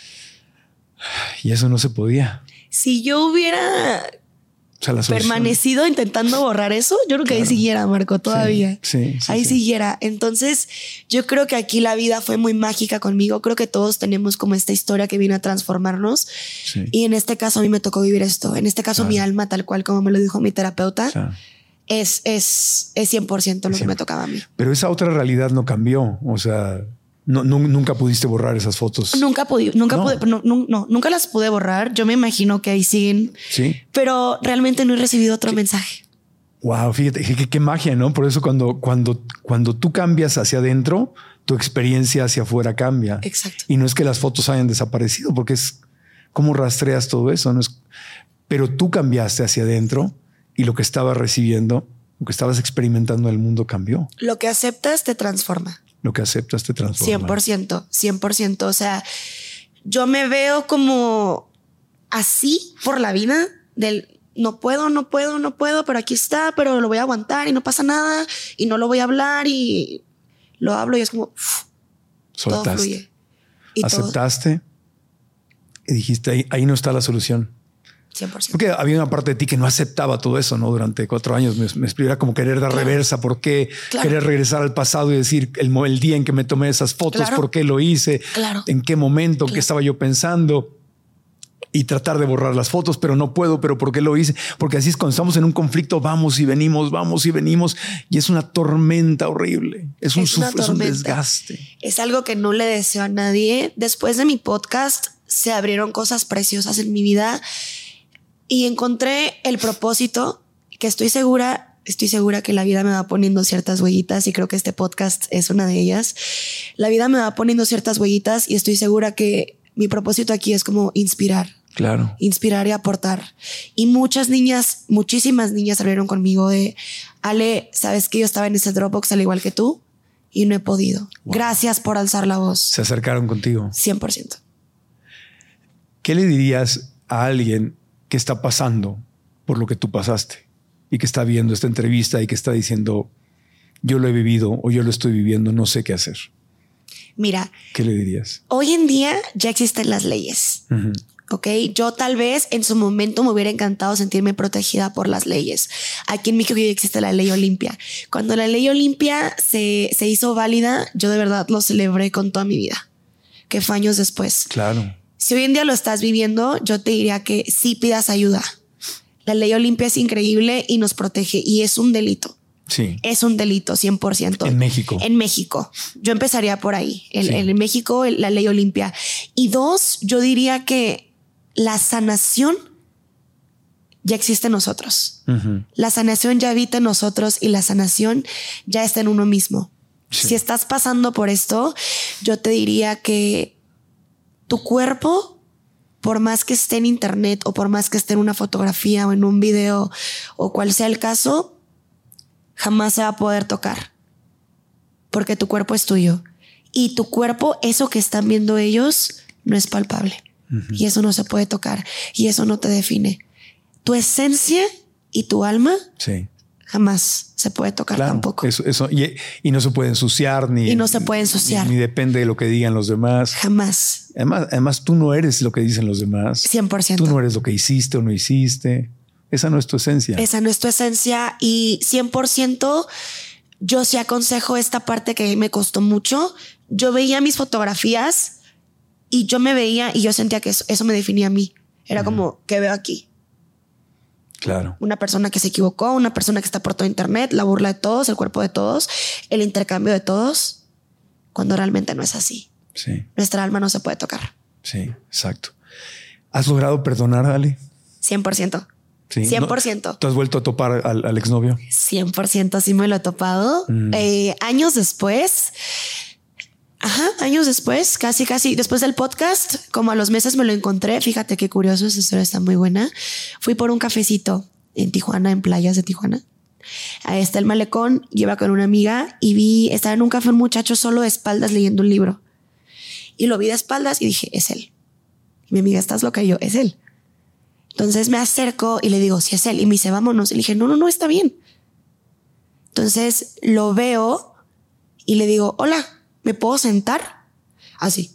Y eso no se podía. Si yo hubiera permanecido intentando borrar eso, yo creo que ahí siguiera, Marco, todavía. Sí, ahí siguiera. Entonces, yo creo que aquí la vida fue muy mágica conmigo. Creo que todos tenemos como esta historia que vino a transformarnos. Sí. Y en este caso a mí me tocó vivir esto. En este caso mi alma, tal cual como me lo dijo mi terapeuta, es 100% lo que me tocaba a mí. Pero esa otra realidad no cambió. O sea, nunca pudiste borrar esas fotos. Nunca las pude borrar. Yo me imagino que ahí siguen. Sí. Pero realmente no he recibido otro mensaje. Wow, fíjate qué magia, ¿no? Por eso cuando tú cambias hacia adentro, tu experiencia hacia afuera cambia. Exacto. Y no es que las fotos hayan desaparecido, porque es cómo rastreas todo eso. Pero tú cambiaste hacia adentro y lo que estabas recibiendo, lo que estabas experimentando en el mundo cambió. Lo que aceptas te transforma. Lo que aceptas te transforma. 100%. O sea, yo me veo como así por la vida del no puedo, pero aquí está, pero lo voy a aguantar y no pasa nada y no lo voy a hablar y lo hablo y es como soltaste. Todo fluye. Y aceptaste y dijiste ahí no está la solución. 100%. Porque había una parte de ti que no aceptaba todo eso, ¿no? Durante 4 años me era como querer dar reversa. ¿Por qué? Querer regresar al pasado y decir el día en que me tomé esas fotos, ¿por qué lo hice? ¿En qué momento? ¿Qué estaba yo pensando? Y tratar de borrar las fotos, pero no puedo. ¿Pero por qué lo hice? Porque así es cuando estamos en un conflicto, vamos y venimos. Y es una tormenta horrible. Es un desgaste. Es algo que no le deseo a nadie. Después de mi podcast se abrieron cosas preciosas en mi vida. Y encontré el propósito que estoy segura que la vida me va poniendo ciertas huellitas y creo que este podcast es una de ellas. La vida me va poniendo ciertas huellitas y estoy segura que mi propósito aquí es como inspirar. Claro. Inspirar y aportar. Y muchísimas niñas abrieron conmigo de Ale, sabes que yo estaba en ese Dropbox al igual que tú y no he podido. Wow. Gracias por alzar la voz. Se acercaron contigo. 100%. ¿Qué le dirías a alguien que está pasando por lo que tú pasaste y que está viendo esta entrevista y que está diciendo yo lo he vivido o yo lo estoy viviendo, no sé qué hacer? Mira, ¿qué le dirías? Hoy en día ya existen las leyes. Ok, yo tal vez en su momento me hubiera encantado sentirme protegida por las leyes. Aquí en México ya existe la ley Olimpia. Cuando la ley Olimpia se hizo válida, yo de verdad lo celebré con toda mi vida, que fue años después. Claro. Si hoy en día lo estás viviendo, yo te diría que sí pidas ayuda. La ley Olimpia es increíble y nos protege y es un delito. Sí. Es un delito 100%. En México. En México. Yo empezaría por ahí. En México, la ley Olimpia. Y 2, yo diría que la sanación ya existe en nosotros. La sanación ya habita en nosotros y la sanación ya está en uno mismo. Sí. Si estás pasando por esto, yo te diría que tu cuerpo, por más que esté en internet o por más que esté en una fotografía o en un video o cual sea el caso, jamás se va a poder tocar. porque tu cuerpo es tuyo. Y tu cuerpo, eso que están viendo ellos, no es palpable. Y eso no se puede tocar. Y eso no te define. Tu esencia y tu alma jamás se puede tocar tampoco. Eso, y no se puede ensuciar ni depende de lo que digan los demás. Jamás. Además, tú no eres lo que dicen los demás. 100%. Tú no eres lo que hiciste o no hiciste. Esa no es tu esencia. Esa no es tu esencia. Y 100% yo sí aconsejo esta parte que me costó mucho. Yo veía mis fotografías y yo me veía y yo sentía que eso me definía a mí. Era como, ¿qué veo aquí? Claro. Una persona que se equivocó, una persona que está por todo internet, la burla de todos, el cuerpo de todos, el intercambio de todos, cuando realmente no es así. Sí. Nuestra alma no se puede tocar. Sí, exacto. ¿Has logrado perdonar, Ale? 100%. Sí. 100%. ¿Tú has vuelto a topar al exnovio? 100% sí me lo he topado. Años después... años después, casi después del podcast, como a los meses me lo encontré. Fíjate qué curioso, esa historia está muy buena. Fui por un cafecito en Tijuana, en playas de Tijuana. Ahí está el malecón, iba con una amiga y estaba en un café un muchacho solo de espaldas leyendo un libro. Y lo vi de espaldas y dije, es él. Y mi amiga, ¿estás loca? Y yo, es él. Entonces me acerco y le digo, sí es él. Y me dice, vámonos. Y le dije, no, está bien. Entonces lo veo y le digo, hola, ¿me puedo sentar? Así.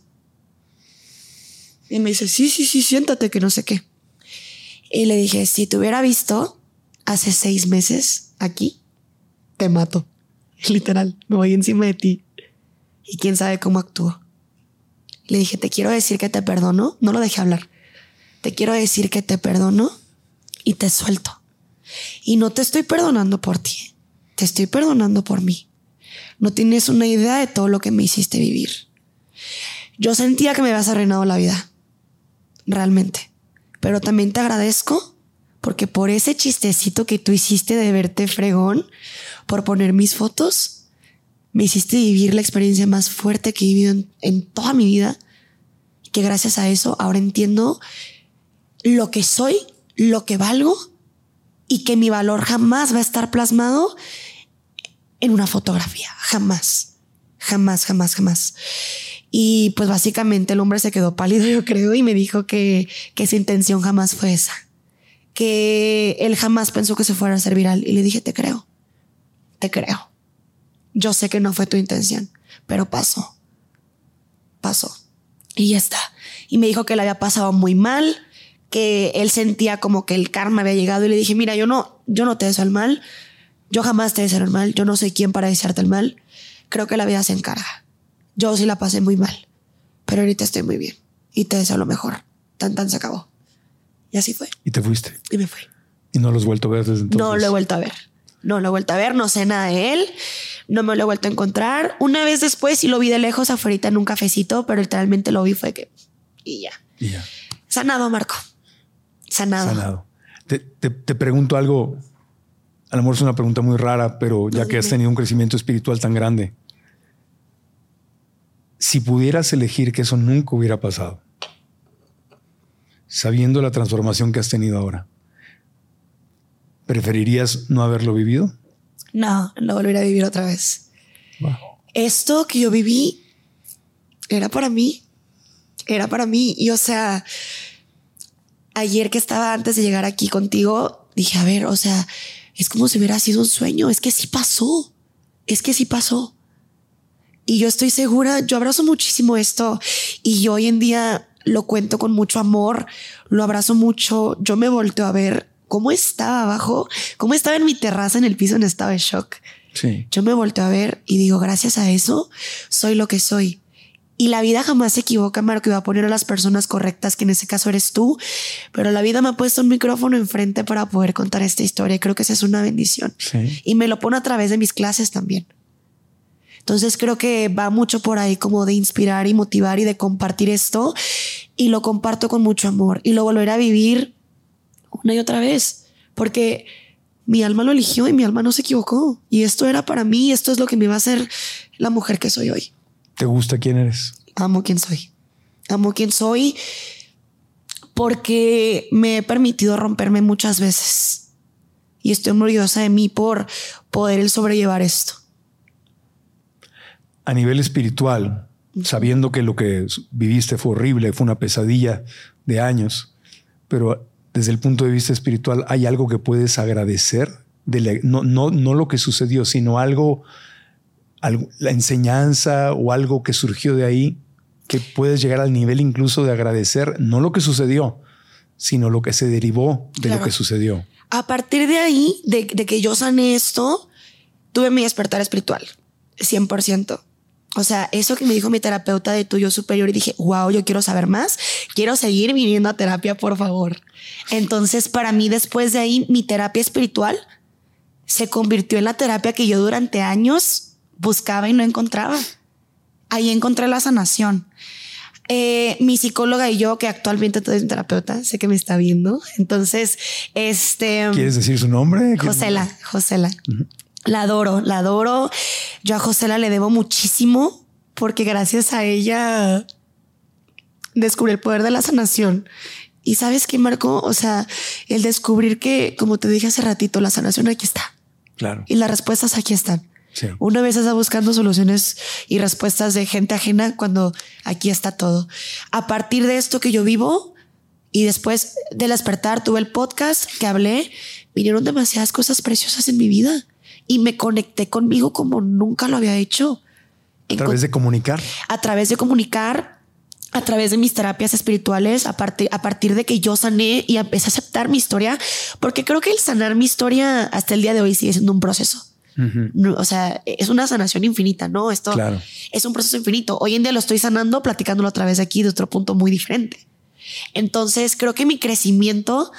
Y me dice, sí, siéntate, que no sé qué. Y le dije, si te hubiera visto hace 6 meses aquí, te mato. Literal, me voy encima de ti. Y quién sabe cómo actúo. Le dije, te quiero decir que te perdono. No lo dejé hablar. Te quiero decir que te perdono y te suelto. Y no te estoy perdonando por ti. Te estoy perdonando por mí. No tienes una idea de todo lo que me hiciste vivir. Yo sentía que me habías arruinado la vida. Realmente. Pero también te agradezco porque por ese chistecito que tú hiciste de verte fregón, por poner mis fotos, me hiciste vivir la experiencia más fuerte que he vivido en toda mi vida. Que gracias a eso ahora entiendo lo que soy, lo que valgo y que mi valor jamás va a estar plasmado en una fotografía. Jamás. Y pues básicamente el hombre se quedó pálido, yo creo, y me dijo que su intención jamás fue esa. Que él jamás pensó que se fuera a hacer viral. Y le dije, te creo. Yo sé que no fue tu intención, pero pasó. Y ya está. Y me dijo que le había pasado muy mal, que él sentía como que el karma había llegado. Y le dije, mira, yo no te deseo el mal. Yo jamás te deseo el mal. Yo no soy quien para desearte el mal. Creo que la vida se encarga. Yo sí la pasé muy mal, pero ahorita estoy muy bien y te deseo lo mejor. Tan se acabó. Y así fue. Y te fuiste. Y me fui. ¿Y no lo has vuelto a ver desde entonces? No lo he vuelto a ver. No sé nada de él. No me lo he vuelto a encontrar. Una vez después sí lo vi de lejos afuera en un cafecito, pero literalmente lo vi fue que... Y ya. Sanado, Marco. Sanado. Te pregunto algo. A lo mejor es una pregunta muy rara, pero ya que has tenido un crecimiento espiritual tan grande, si pudieras elegir que eso nunca hubiera pasado, sabiendo la transformación que has tenido ahora, ¿preferirías no haberlo vivido? No volvería a vivir otra vez. Wow. Esto que yo viví era para mí. Y o sea, ayer que estaba antes de llegar aquí contigo, dije, a ver, o sea, es como si hubiera sido un sueño. Es que sí pasó. Y yo estoy segura, yo abrazo muchísimo esto y yo hoy en día lo cuento con mucho amor, lo abrazo mucho. Yo me volteo a ver cómo estaba abajo, cómo estaba en mi terraza en el piso en estado de shock. Sí. Yo me volteo a ver y digo, gracias a eso soy lo que soy. Y la vida jamás se equivoca, Marco, y va a poner a las personas correctas, que en ese caso eres tú. Pero la vida me ha puesto un micrófono enfrente para poder contar esta historia. Y creo que esa es una bendición. Sí. Y me lo pone a través de mis clases también. Entonces creo que va mucho por ahí como de inspirar y motivar y de compartir esto. Y lo comparto con mucho amor. Y lo volveré a vivir una y otra vez. Porque mi alma lo eligió y mi alma no se equivocó. Y esto era para mí. Esto es lo que me va a hacer la mujer que soy hoy. ¿Te gusta quién eres? Amo quién soy porque me he permitido romperme muchas veces y estoy muy orgullosa de mí por poder sobrellevar esto. a nivel espiritual, sabiendo que lo que viviste fue horrible, fue una pesadilla de años, pero desde el punto de vista espiritual, ¿hay algo que puedes agradecer? No lo que sucedió, sino algo, la enseñanza o algo que surgió de ahí, que puedes llegar al nivel incluso de agradecer, no lo que sucedió, sino lo que se derivó de lo que sucedió. A partir de ahí, de que yo sané esto, tuve mi despertar espiritual, 100%. O sea, eso que me dijo mi terapeuta de tu yo superior, y dije, wow, yo quiero saber más, quiero seguir viniendo a terapia, por favor. Entonces, para mí, después de ahí, mi terapia espiritual se convirtió en la terapia que yo durante años buscaba y no encontraba. Ahí encontré la sanación. Mi psicóloga y yo, que actualmente es mi terapeuta, sé que me está viendo. Entonces, ¿quieres decir su nombre? Josela. La adoro. Yo a Josela le debo muchísimo porque gracias a ella descubrí el poder de la sanación. Y ¿sabes qué, Marco? O sea, el descubrir que, como te dije hace ratito, la sanación aquí está. Claro. Y las respuestas aquí están. Sí. Una vez está buscando soluciones y respuestas de gente ajena cuando aquí está todo. A partir de esto que yo vivo y después del despertar tuve el podcast que hablé, vinieron demasiadas cosas preciosas en mi vida y me conecté conmigo como nunca lo había hecho. A través de comunicar. A través de comunicar, a través de mis terapias espirituales, a partir de que yo sané y empecé a aceptar mi historia, porque creo que el sanar mi historia hasta el día de hoy sigue siendo un proceso. No, o sea, es una sanación infinita, ¿no? Esto es un proceso infinito. Hoy en día lo estoy sanando, platicándolo a través de aquí de otro punto muy diferente. Entonces creo que mi crecimiento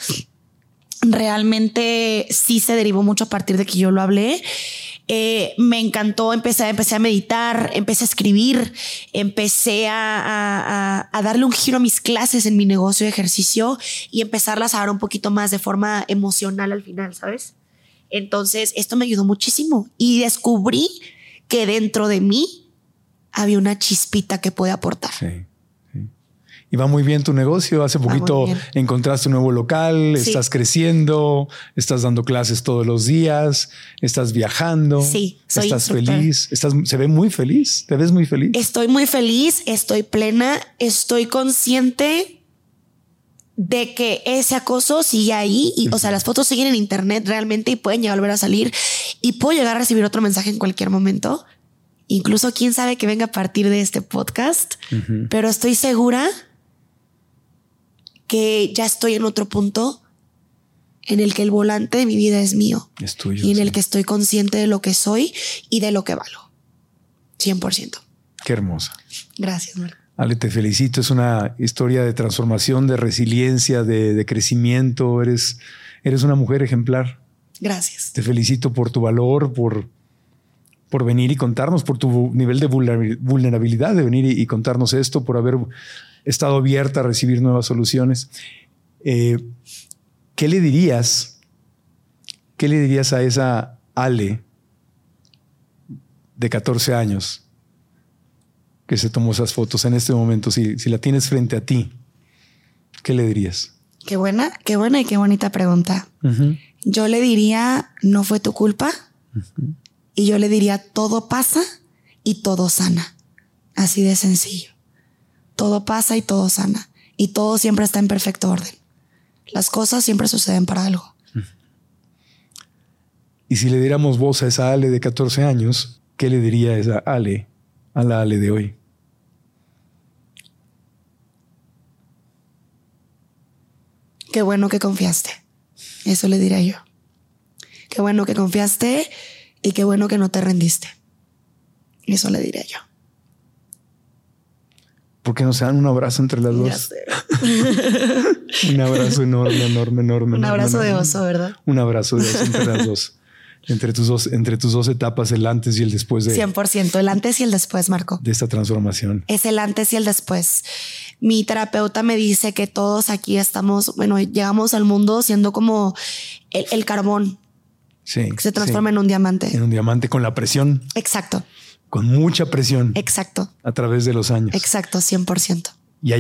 realmente sí se derivó mucho a partir de que yo lo hablé. Me encantó, empecé a meditar, empecé a escribir, empecé a darle un giro a mis clases en mi negocio de ejercicio y empezarlas a dar un poquito más de forma emocional al final, ¿sabes? Entonces esto me ayudó muchísimo y descubrí que dentro de mí había una chispita que puede aportar. Sí. Y va muy bien tu negocio. Hace poquito encontraste un nuevo local, estás creciendo, estás dando clases todos los días, estás viajando. Sí, soy estás instructora. feliz. Se ve muy feliz. Te ves muy feliz. Estoy muy feliz, estoy plena, estoy consciente de que ese acoso sigue ahí y, o sea, las fotos siguen en internet realmente y pueden ya volver a salir y puedo llegar a recibir otro mensaje en cualquier momento. Incluso quién sabe que venga a partir de este podcast, pero estoy segura que ya estoy en otro punto en el que el volante de mi vida es mío. Es tuyo. Y en el que estoy consciente de lo que soy y de lo que valgo. 100%. Qué hermosa. Gracias, Marco. Ale, te felicito. Es una historia de transformación, de resiliencia, de crecimiento. Eres una mujer ejemplar. Gracias. Te felicito por tu valor, por venir y contarnos, por tu nivel de vulnerabilidad de venir y contarnos esto, por haber estado abierta a recibir nuevas soluciones. ¿Qué le dirías a esa Ale de 14 años que se tomó esas fotos en este momento? Si la tienes frente a ti, ¿qué le dirías? Qué buena y qué bonita pregunta. Yo le diría, no fue tu culpa. Y yo le diría, todo pasa y todo sana. Así de sencillo. Todo pasa y todo sana. Y todo siempre está en perfecto orden. Las cosas siempre suceden para algo. Y si le diéramos voz a esa Ale de 14 años, ¿qué le diría esa Ale a la Ale de hoy? Qué bueno que confiaste. Eso le diría yo. Qué bueno que confiaste y qué bueno que no te rendiste. Eso le diría yo. ¿Por qué no se dan un abrazo entre las dos? Un abrazo enorme. Un abrazo de oso, ¿verdad? Un abrazo de oso entre las dos. Entre tus dos etapas, el antes y el después de 100%, el antes y el después, Marco. De esta transformación. Es el antes y el después. Mi terapeuta me dice que todos aquí estamos, llegamos al mundo siendo como el carbón. Sí. Que se transforma en un diamante. En un diamante con la presión. Exacto. Con mucha presión. Exacto. A través de los años. Exacto, 100%. Y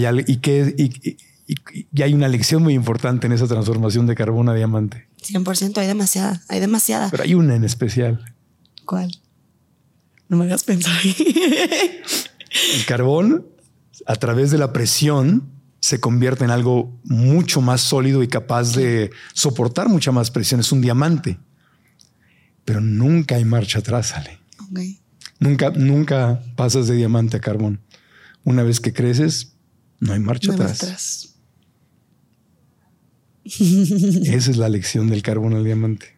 hay una lección muy importante en esa transformación de carbón a diamante. 100%, hay demasiada. Pero hay una en especial. ¿Cuál? No me hagas pensar. El carbón, a través de la presión, se convierte en algo mucho más sólido y capaz de soportar mucha más presión. Es un diamante. Pero nunca hay marcha atrás, Ale. Okay. Nunca pasas de diamante a carbón. Una vez que creces, no hay marcha atrás. Esa es la lección del carbón al diamante.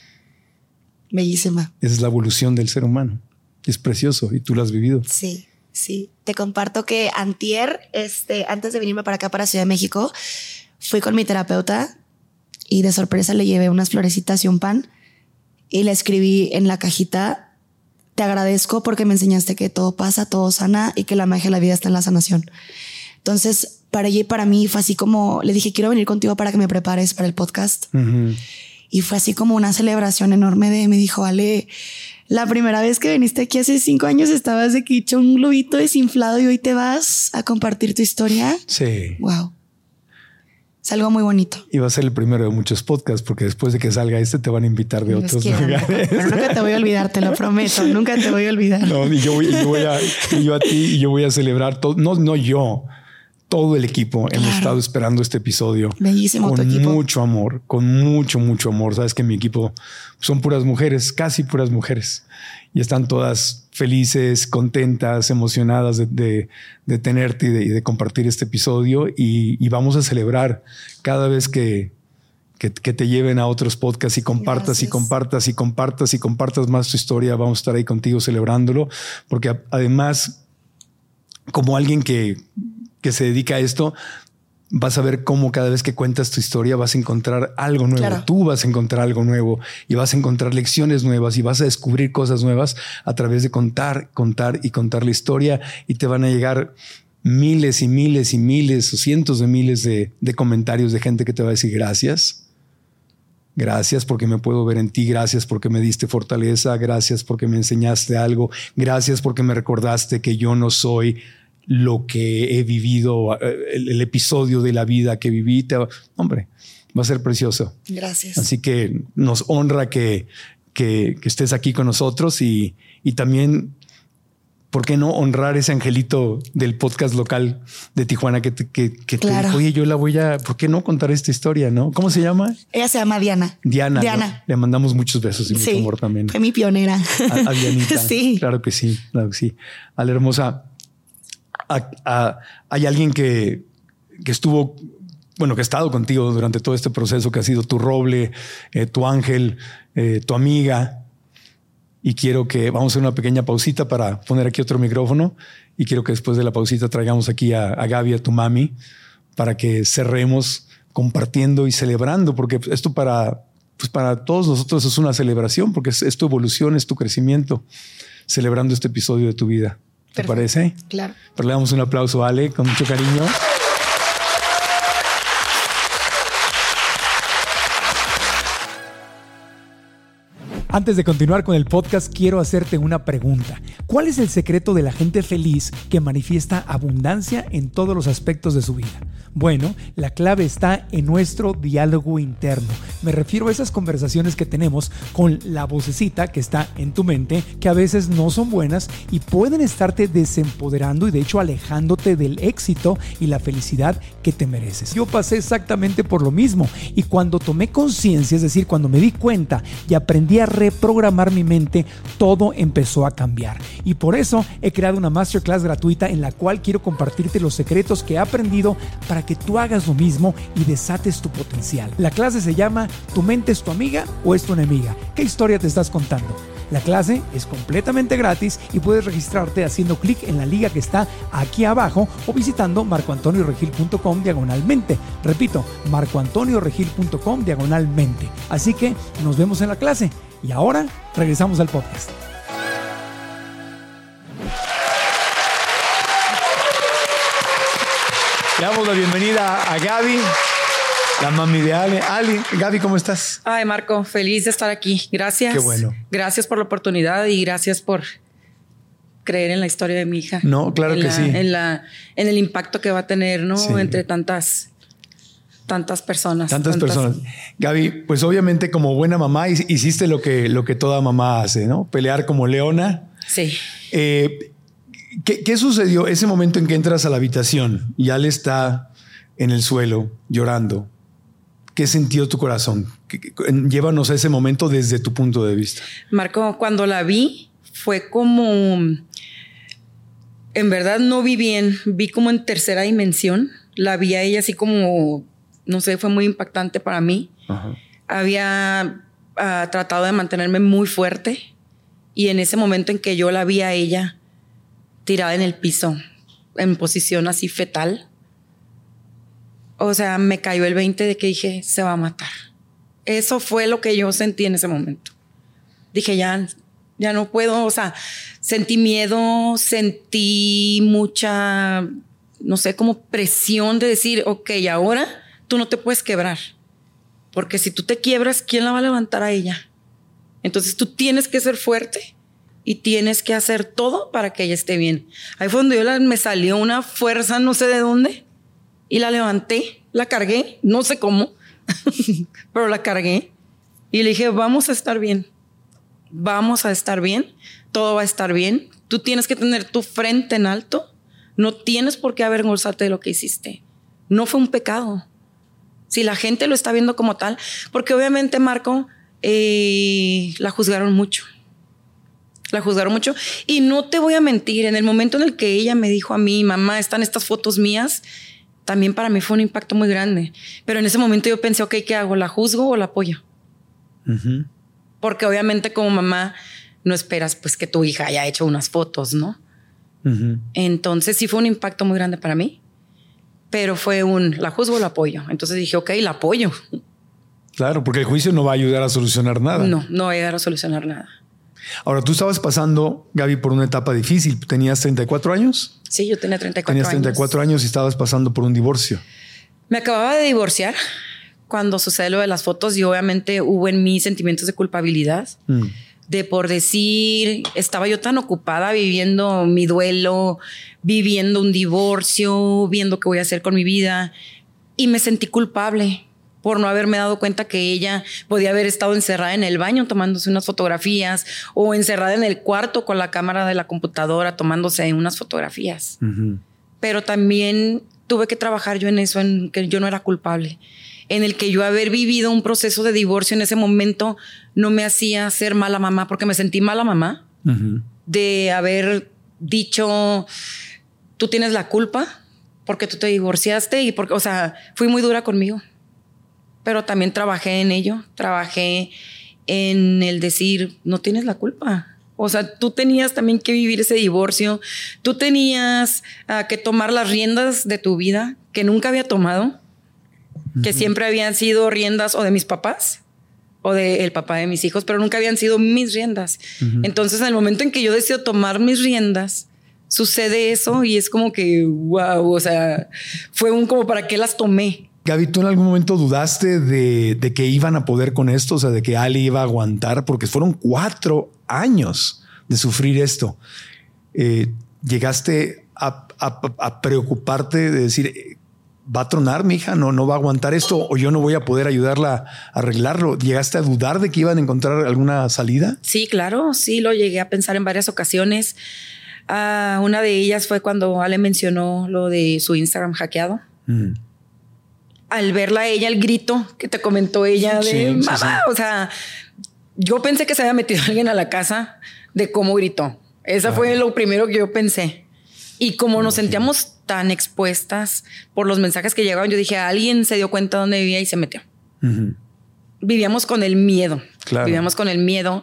Bellísima. Esa es la evolución del ser humano. Es precioso y tú lo has vivido. Sí. Te comparto que antier, antes de venirme para acá, para Ciudad de México, fui con mi terapeuta y de sorpresa le llevé unas florecitas y un pan y le escribí en la cajita: te agradezco porque me enseñaste que todo pasa, todo sana y que la magia de la vida está en la sanación. Entonces, para ella y para mí fue así como, le dije, quiero venir contigo para que me prepares para el podcast. Uh-huh. Y fue así como una celebración enorme me dijo, Ale, la primera vez que viniste aquí hace 5 años estabas de que hecho un globito desinflado y hoy te vas a compartir tu historia. Sí. Wow. Es algo muy bonito. Y va a ser el primero de muchos podcasts porque después de que salga te van a invitar de otros lugares. Pero nunca te voy a olvidar, te lo prometo. Nunca te voy a olvidar. No, y yo voy a celebrar todo. No yo. Todo el equipo hemos estado esperando este episodio. Bellísimo con tu equipo. Mucho amor, con mucho amor. Sabes que mi equipo son puras mujeres, casi puras mujeres. Y están todas felices, contentas, emocionadas de tenerte y de compartir este episodio. Y vamos a celebrar cada vez que te lleven a otros podcasts y compartas. Gracias. y compartas más tu historia. Vamos a estar ahí contigo celebrándolo. Porque además, como alguien que se dedica a esto, vas a ver cómo cada vez que cuentas tu historia vas a encontrar algo nuevo. Claro. Tú vas a encontrar algo nuevo y vas a encontrar lecciones nuevas y vas a descubrir cosas nuevas a través de contar la historia, y te van a llegar miles o cientos de miles de comentarios de gente que te va a decir gracias. Gracias porque me puedo ver en ti. Gracias porque me diste fortaleza. Gracias porque me enseñaste algo. Gracias porque me recordaste que yo no soy lo que he vivido, el episodio de la vida que viví. Hombre, va a ser precioso. Gracias. Así que nos honra que estés aquí con nosotros y también, ¿por qué no honrar ese angelito del podcast local de Tijuana que claro. te dijo, oye, ¿por qué no contar esta historia? ¿No? ¿Cómo se llama? Ella se llama Diana. Diana. ¿No? Le mandamos muchos besos y mucho amor también. Fue mi pionera. A Dianita. Sí. Claro que sí. A la hermosa. Hay alguien que estuvo, que ha estado contigo durante todo este proceso, que ha sido tu roble, tu ángel, tu amiga. Y quiero que vamos a hacer una pequeña pausita para poner aquí otro micrófono. Y quiero que después de la pausita traigamos aquí a Gaby, a tu mami, para que cerremos compartiendo y celebrando, porque esto para todos nosotros es una celebración, porque es tu evolución, es tu crecimiento, celebrando este episodio de tu vida. ¿Te parece? Claro. Pero le damos un aplauso a Ale con mucho cariño. Antes de continuar con el podcast, quiero hacerte una pregunta. ¿Cuál es el secreto de la gente feliz que manifiesta abundancia en todos los aspectos de su vida? Bueno, la clave está en nuestro diálogo interno. Me refiero a esas conversaciones que tenemos con la vocecita que está en tu mente, que a veces no son buenas y pueden estarte desempoderando y de hecho alejándote del éxito y la felicidad que te mereces. Yo pasé exactamente por lo mismo, y cuando tomé conciencia, es decir, cuando me di cuenta y aprendí a reprogramar mi mente, todo empezó a cambiar. Y por eso he creado una masterclass gratuita en la cual quiero compartirte los secretos que he aprendido para que tú hagas lo mismo y desates tu potencial. La clase se llama ¿Tu mente es tu amiga o es tu enemiga? ¿Qué historia te estás contando? La clase es completamente gratis y puedes registrarte haciendo clic en la liga que está aquí abajo o visitando marcoantonioregil.com/mente. Repito, marcoantonioregil.com/mente. Así que nos vemos en la clase. Y ahora regresamos al podcast. Le damos la bienvenida a Gaby, la mami de Ale. Gaby, ¿cómo estás? Ay, Marco, feliz de estar aquí. Gracias. Qué bueno. Gracias por la oportunidad y gracias por creer en la historia de mi hija. No, claro que sí. En el impacto que va a tener, ¿no? Sí. Entre tantas personas. Tantas personas. Gaby, pues obviamente como buena mamá hiciste lo que toda mamá hace, ¿no? Pelear como leona Sí. ¿Qué sucedió ese momento en que entras a la habitación y Ale está en el suelo llorando? ¿Qué sintió tu corazón? Llévanos a ese momento desde tu punto de vista. Marco, cuando la vi, fue como... En verdad no vi bien, vi como en tercera dimensión. La vi a ella así como, no sé, fue muy impactante para mí. Ajá. Había tratado de mantenerme muy fuerte y en ese momento en que yo la vi a ella tirada en el piso, en posición así fetal, o sea, me cayó el 20 de que dije, se va a matar. Eso fue lo que yo sentí en ese momento. Dije, ya no puedo, o sea, sentí miedo, sentí mucha, no sé, como presión de decir, ok, ahora tú no te puedes quebrar. Porque si tú te quiebras, ¿quién la va a levantar a ella? Entonces tú tienes que ser fuerte y tienes que hacer todo para que ella esté bien. Ahí fue donde me salió una fuerza, no sé de dónde, y la levanté, la cargué, no sé cómo, pero la cargué y le dije, vamos a estar bien, todo va a estar bien. Tú tienes que tener tu frente en alto, no tienes por qué avergonzarte de lo que hiciste. No fue un pecado. Si la gente lo está viendo como tal, porque obviamente, Marco, la juzgaron mucho. Y no te voy a mentir, en el momento en el que ella me dijo a mí, mamá, están estas fotos mías, también para mí fue un impacto muy grande. Pero en ese momento yo pensé, ok, ¿qué hago? ¿La juzgo o la apoyo? Uh-huh. Porque obviamente como mamá no esperas pues que tu hija haya hecho unas fotos, ¿no? Uh-huh. Entonces sí fue un impacto muy grande para mí. Pero fue ¿la juzgo o la apoyo? Entonces dije, ok, la apoyo. Claro, porque el juicio no va a ayudar a solucionar nada. No va a ayudar a solucionar nada. Ahora, tú estabas pasando, Gaby, por una etapa difícil. ¿Tenías 34 años? Sí, yo tenía 34 años. Tenías 34 años y estabas pasando por un divorcio. Me acababa de divorciar cuando sucede lo de las fotos y obviamente hubo en mí sentimientos de culpabilidad. De por decir, estaba yo tan ocupada viviendo mi duelo, viviendo un divorcio, viendo qué voy a hacer con mi vida. Y me sentí culpable por no haberme dado cuenta que ella podía haber estado encerrada en el baño tomándose unas fotografías o encerrada en el cuarto con la cámara de la computadora tomándose unas fotografías. Uh-huh. Pero también tuve que trabajar yo en eso, en que yo no era culpable. En el que yo haber vivido un proceso de divorcio en ese momento no me hacía ser mala mamá, porque me sentí mala mamá. Uh-huh. De haber dicho, tú tienes la culpa porque tú te divorciaste y porque, o sea, fui muy dura conmigo. Pero también trabajé en ello, trabajé en el decir, no tienes la culpa. O sea, tú tenías también que vivir ese divorcio, tú tenías que tomar las riendas de tu vida que nunca había tomado, que siempre habían sido riendas o de mis papás o del papá de mis hijos, pero nunca habían sido mis riendas. Uh-huh. Entonces, en el momento en que yo decido tomar mis riendas, sucede eso y es como que, wow, o sea, fue como para qué las tomé. Gaby, ¿tú en algún momento dudaste de que iban a poder con esto? O sea, de que Ali iba a aguantar, porque fueron 4 años de sufrir esto. ¿Llegaste a preocuparte de decir, va a tronar mi hija, no va a aguantar esto o yo no voy a poder ayudarla a arreglarlo? ¿Llegaste a dudar de que iban a encontrar alguna salida? Sí, claro, sí, lo llegué a pensar en varias ocasiones. Una de ellas fue cuando Ale mencionó lo de su Instagram hackeado. Al verla a ella, el grito que te comentó ella de mamá, o sea, yo pensé que se había metido alguien a la casa de cómo gritó. Esa fue lo primero que yo pensé. Y como nos sentíamos tan expuestas por los mensajes que llegaban, yo dije, alguien se dio cuenta dónde vivía y se metió. Uh-huh. Vivíamos con el miedo. Claro. Vivíamos con el miedo.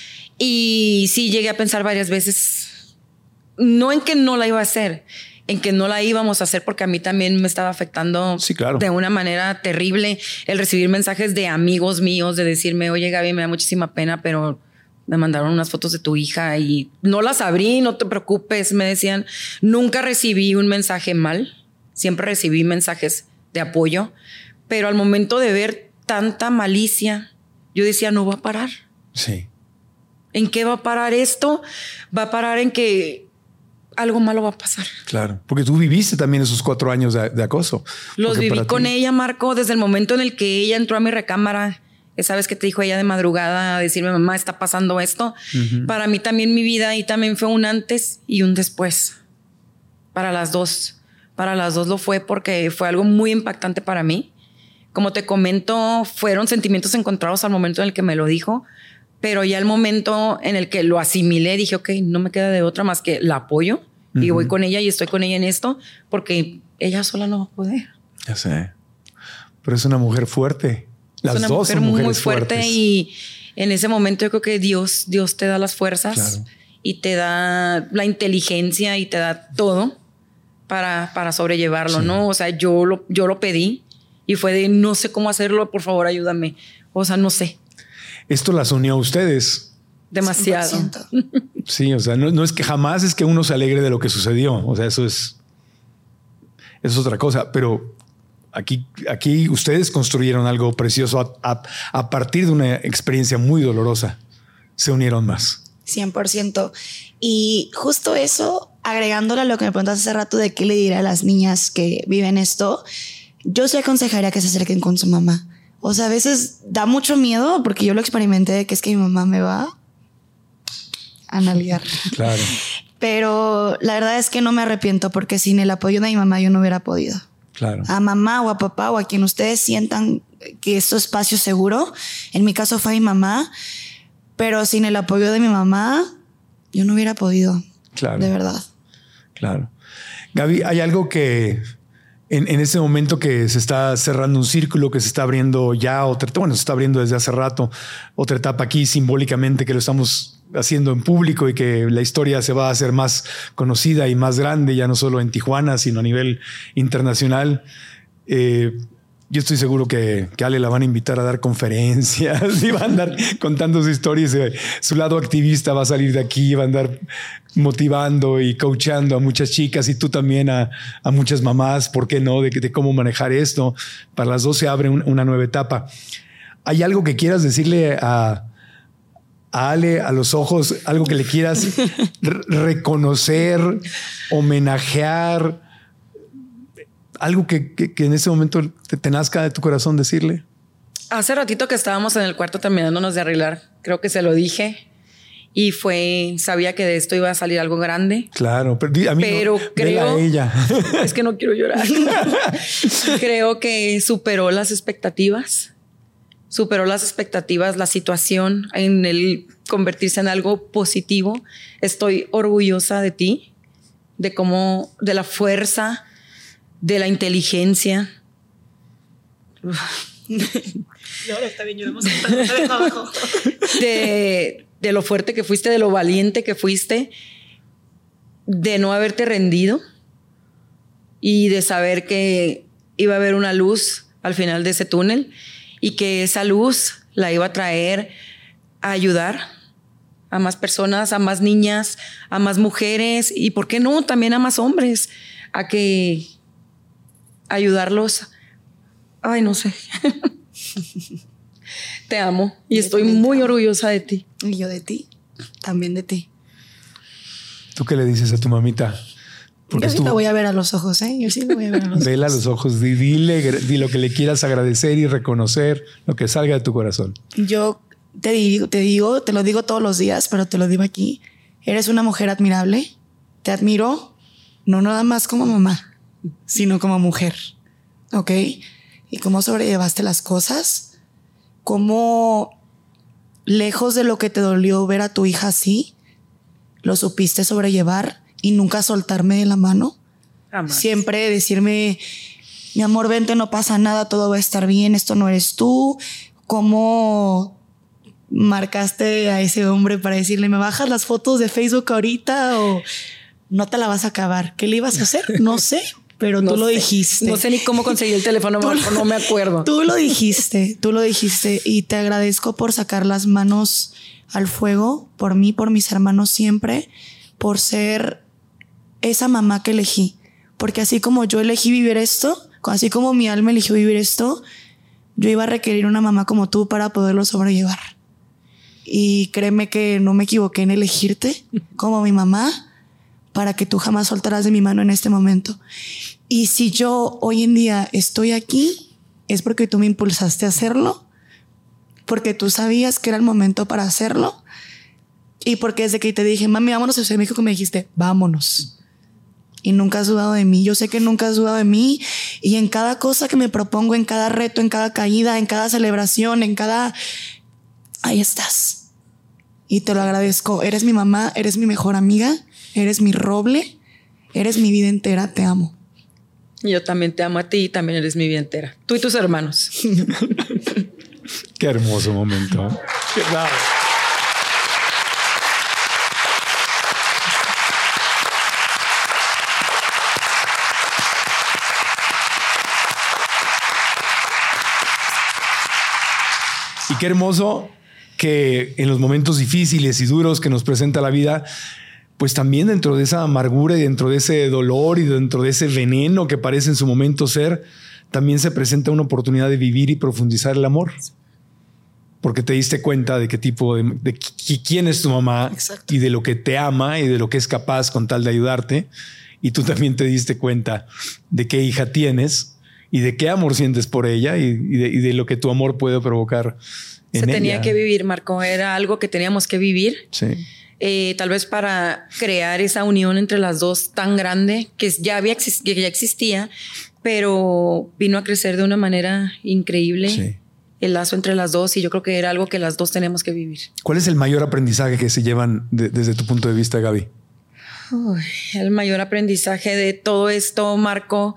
Y sí llegué a pensar varias veces, no en que no la iba a hacer, en que no la íbamos a hacer, porque a mí también me estaba afectando de una manera terrible el recibir mensajes de amigos míos de decirme, oye Gaby, me da muchísima pena, pero me mandaron unas fotos de tu hija y no las abrí, no te preocupes, me decían. Nunca recibí un mensaje mal, siempre recibí mensajes de apoyo, pero al momento de ver tanta malicia, yo decía, no va a parar. Sí. ¿En qué va a parar esto? Va a parar en que algo malo va a pasar. Claro, porque tú viviste también esos 4 años de acoso. Los viví con ella, Marco, desde el momento en el que ella entró a mi recámara esa vez que te dijo ella de madrugada a decirme, mamá, está pasando esto. Para mí también mi vida ahí también fue un antes y un después. Para las dos lo fue porque fue algo muy impactante para mí. Como te comento, fueron sentimientos encontrados al momento en el que me lo dijo, pero ya el momento en el que lo asimilé, dije, ok, no me queda de otra más que la apoyo y voy con ella y estoy con ella en esto porque ella sola no va a poder. Ya sé. Pero es una mujer fuerte. Las es una dos mujer son mujeres muy fuerte fuertes. Y en ese momento yo creo que Dios te da las fuerzas, claro, y te da la inteligencia y te da todo para sobrellevarlo, sí, ¿no? O sea, yo lo pedí y fue de no sé cómo hacerlo, por favor, ayúdame. O sea, no sé. Esto las unió a ustedes. Demasiado. 100%. Sí, o sea, no es que jamás es que uno se alegre de lo que sucedió. O sea, eso es otra cosa. Pero aquí ustedes construyeron algo precioso a partir de una experiencia muy dolorosa. Se unieron más. 100%. Y justo eso, agregándole a lo que me preguntaste hace rato de qué le diré a las niñas que viven esto, yo sí aconsejaría que se acerquen con su mamá. O sea, a veces da mucho miedo porque yo lo experimenté de que es que mi mamá me va a nalguear. Claro. Pero la verdad es que no me arrepiento porque sin el apoyo de mi mamá yo no hubiera podido. Claro. A mamá o a papá o a quien ustedes sientan que es su espacio seguro. En mi caso fue mi mamá, pero sin el apoyo de mi mamá yo no hubiera podido. Claro. De verdad. Claro. Gaby, hay algo que en este momento que se está cerrando un círculo, que se está abriendo ya se está abriendo desde hace rato, otra etapa aquí simbólicamente que lo estamos haciendo en público y que la historia se va a hacer más conocida y más grande, ya no solo en Tijuana, sino a nivel internacional. Yo estoy seguro que Ale la van a invitar a dar conferencias y va a andar contando su historia. Su lado activista va a salir de aquí, va a andar motivando y coachando a muchas chicas y tú también a muchas mamás, ¿por qué no? De cómo manejar esto. Para las dos se abre una nueva etapa. ¿Hay algo que quieras decirle a Ale a los ojos? ¿Algo que le quieras reconocer, homenajear? Algo que en ese momento te nazca de tu corazón decirle. Hace ratito que estábamos en el cuarto terminándonos de arreglar, creo que se lo dije y sabía que de esto iba a salir algo grande. Claro, pero a mí creo a ella. Es que no quiero llorar. Creo que superó las expectativas, la situación en el convertirse en algo positivo. Estoy orgullosa de ti, de la fuerza, de la inteligencia. No, está bien, lloramos. No te dejo abajo. De lo fuerte que fuiste, de lo valiente que fuiste, de no haberte rendido y de saber que iba a haber una luz al final de ese túnel y que esa luz la iba a traer a ayudar a más personas, a más niñas, a más mujeres y, ¿por qué no?, también a más hombres, a que ayudarlos. Ay, no sé. Te amo y estoy muy orgullosa de ti. Y yo de ti, también de ti. ¿Tú qué le dices a tu mamita? Porque yo sí la voy a ver a los ojos, ¿eh? Yo sí la voy a ver a los ojos. Vela a los ojos, dile lo que le quieras agradecer y reconocer, lo que salga de tu corazón. Yo te lo digo todos los días, pero te lo digo aquí. Eres una mujer admirable. Te admiro, no nada más como mamá, sino como mujer, ¿ok? Y cómo sobrellevaste las cosas, cómo lejos de lo que te dolió ver a tu hija así, lo supiste sobrellevar y nunca soltarme de la mano. Jamás. Siempre decirme, mi amor, vente, no pasa nada, todo va a estar bien, esto no eres tú. Cómo marcaste a ese hombre para decirle, ¿me bajas las fotos de Facebook ahorita o no te la vas a acabar? ¿Qué le ibas a hacer? No sé, pero tú lo dijiste. No sé ni cómo conseguí el teléfono, no me acuerdo. Tú lo dijiste y te agradezco por sacar las manos al fuego, por mí, por mis hermanos siempre, por ser esa mamá que elegí. Porque así como yo elegí vivir esto, así como mi alma eligió vivir esto, yo iba a requerir una mamá como tú para poderlo sobrellevar. Y créeme que no me equivoqué en elegirte como mi mamá para que tú jamás soltaras de mi mano en este momento. Y si yo hoy en día estoy aquí, es porque tú me impulsaste a hacerlo, porque tú sabías que era el momento para hacerlo y porque desde que te dije, mami, vámonos a Ciudad de México, me dijiste, vámonos. Y nunca has dudado de mí. Yo sé que nunca has dudado de mí. Y en cada cosa que me propongo, en cada reto, en cada caída, en cada celebración, en cada... Ahí estás. Y te lo agradezco. Eres mi mamá, eres mi mejor amiga, eres mi roble, eres mi vida entera. Te amo. Yo también te amo a ti y también eres mi vida entera. Tú y tus hermanos. Qué hermoso momento. Claro. Y qué hermoso que en los momentos difíciles y duros que nos presenta la vida, pues también dentro de esa amargura y dentro de ese dolor y dentro de ese veneno que parece en su momento ser, también se presenta una oportunidad de vivir y profundizar el amor. Porque te diste cuenta de qué tipo de quién es tu mamá. Exacto. Y de lo que te ama y de lo que es capaz con tal de ayudarte. Y tú también te diste cuenta de qué hija tienes y de qué amor sientes por ella y de lo que tu amor puede provocar en ella. Se tenía que vivir, Marco. Era algo que teníamos que vivir. Sí. Tal vez para crear esa unión entre las dos tan grande que ya existía, pero vino a crecer de una manera increíble. Sí. El lazo entre las dos, y yo creo que era algo que las dos tenemos que vivir. ¿Cuál es el mayor aprendizaje que se llevan desde tu punto de vista, Gaby? El mayor aprendizaje de todo esto, Marco,